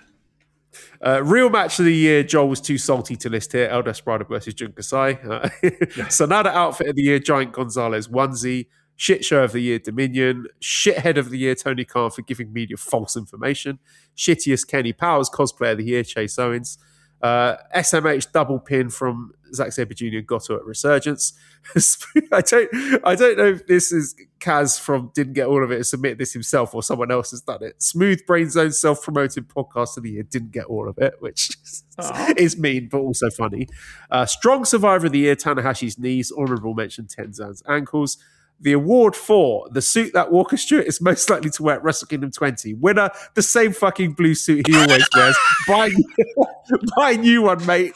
Uh, real match of the year, Joel was too salty to list here. El Desperado versus Jun Kasai. Uh, Sonata outfit of the year, Giant Gonzalez onesie. Shit show of the year, Dominion. Shithead of the year, Tony Khan for giving media false information. Shittiest Kenny Powers cosplayer of the year, Chase Owens. Uh, S M H double pin from Zack Sabre Junior Goto at Resurgence. I don't, I don't know if this is Kaz from Didn't Get All of It and submitted this himself or someone else has done it. Smooth Brain Zone self-promoted podcast of the year, Didn't Get All of It, which oh. is mean but also funny. Uh, Strong Survivor of the year, Tanahashi's knees. Honorable mention, Tenzan's ankles. The award for the suit that Walker Stewart is most likely to wear at Wrestle Kingdom twenty. Winner, the same fucking blue suit he always wears. buy, buy a new one, mate.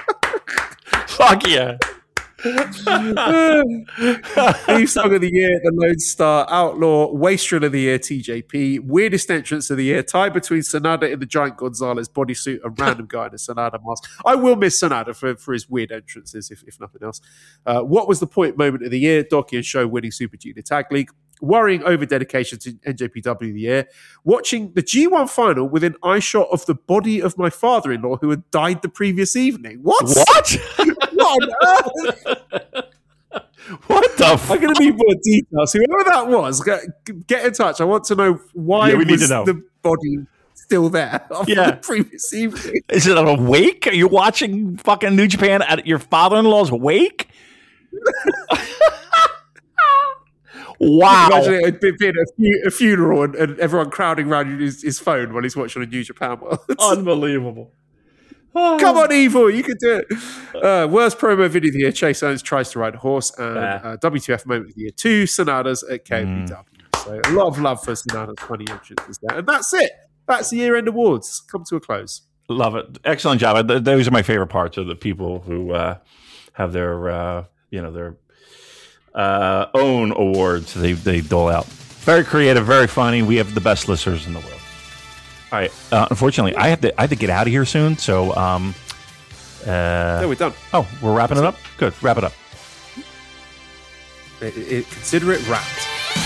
Fuck yeah. Theme song of the year, The Lone Star, Outlaw. Wastrel of the year, T J P. Weirdest entrance of the year, tie between Sonata in the Giant Gonzalez bodysuit and random guy in a Sonata mask. I will miss Sonata for, for his weird entrances, if, if nothing else. Uh, what was the point moment of the year? Doki and Show winning Super Junior Tag League. Worrying over dedication to N J P W of the year. Watching the G one final with an eye shot of the body of my father-in-law who had died the previous evening. What? What? What on earth? What the fuck? I'm going to need more details. Whoever that was, get, get in touch. I want to know why Yeah, we need was to know. the body still there after Yeah. the previous evening. Is it a wake? Are you watching fucking New Japan at your father-in-law's wake? Wow. Imagine it being a, fu- a funeral and, and everyone crowding around his, his phone while he's watching a New Japan World. Unbelievable. Come on, Evil, you can do it. Uh, worst promo video of the year, Chase Owens tries to ride a horse. And uh, W T F moment of the year, two Sonatas at K O P W. Mm. So a lot of love for Sonata's funny entrances there. And that's it. That's the year-end awards. Come to a close. Love it. Excellent job. Th- Those are my favorite parts of the people who uh, have their, uh, you know, their uh, own awards they, they dole out. Very creative, very funny. We have the best listeners in the world. All right. Uh, unfortunately, I have to I have to get out of here soon. So, um, uh, No, we're done. oh, we're wrapping it up. Good. Wrap it up. It, it, consider it wrapped.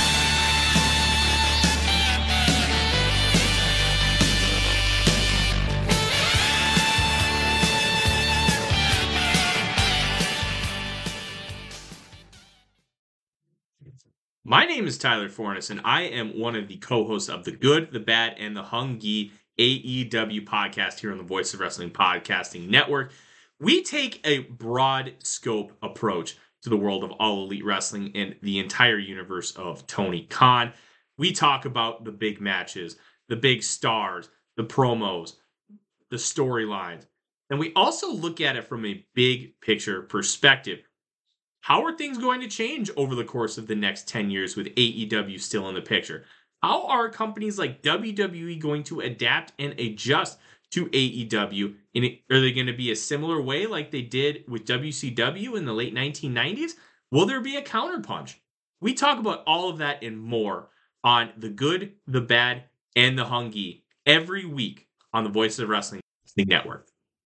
My name is Tyler Fornes, and I am one of the co-hosts of the Good, the Bad, and the Hungy A E W podcast here on the Voice of Wrestling Podcasting Network. We take a broad scope approach to the world of All Elite Wrestling and the entire universe of Tony Khan. We talk about the big matches, the big stars, the promos, the storylines, and we also look at it from a big picture perspective. How are things going to change over the course of the next ten years with A E W still in the picture? How are companies like W W E going to adapt and adjust to A E W? And are they going to be a similar way like they did with W C W in the late nineteen nineties? Will there be a counterpunch? We talk about all of that and more on The Good, the Bad, and the Hungy every week on the Voice of Wrestling Network.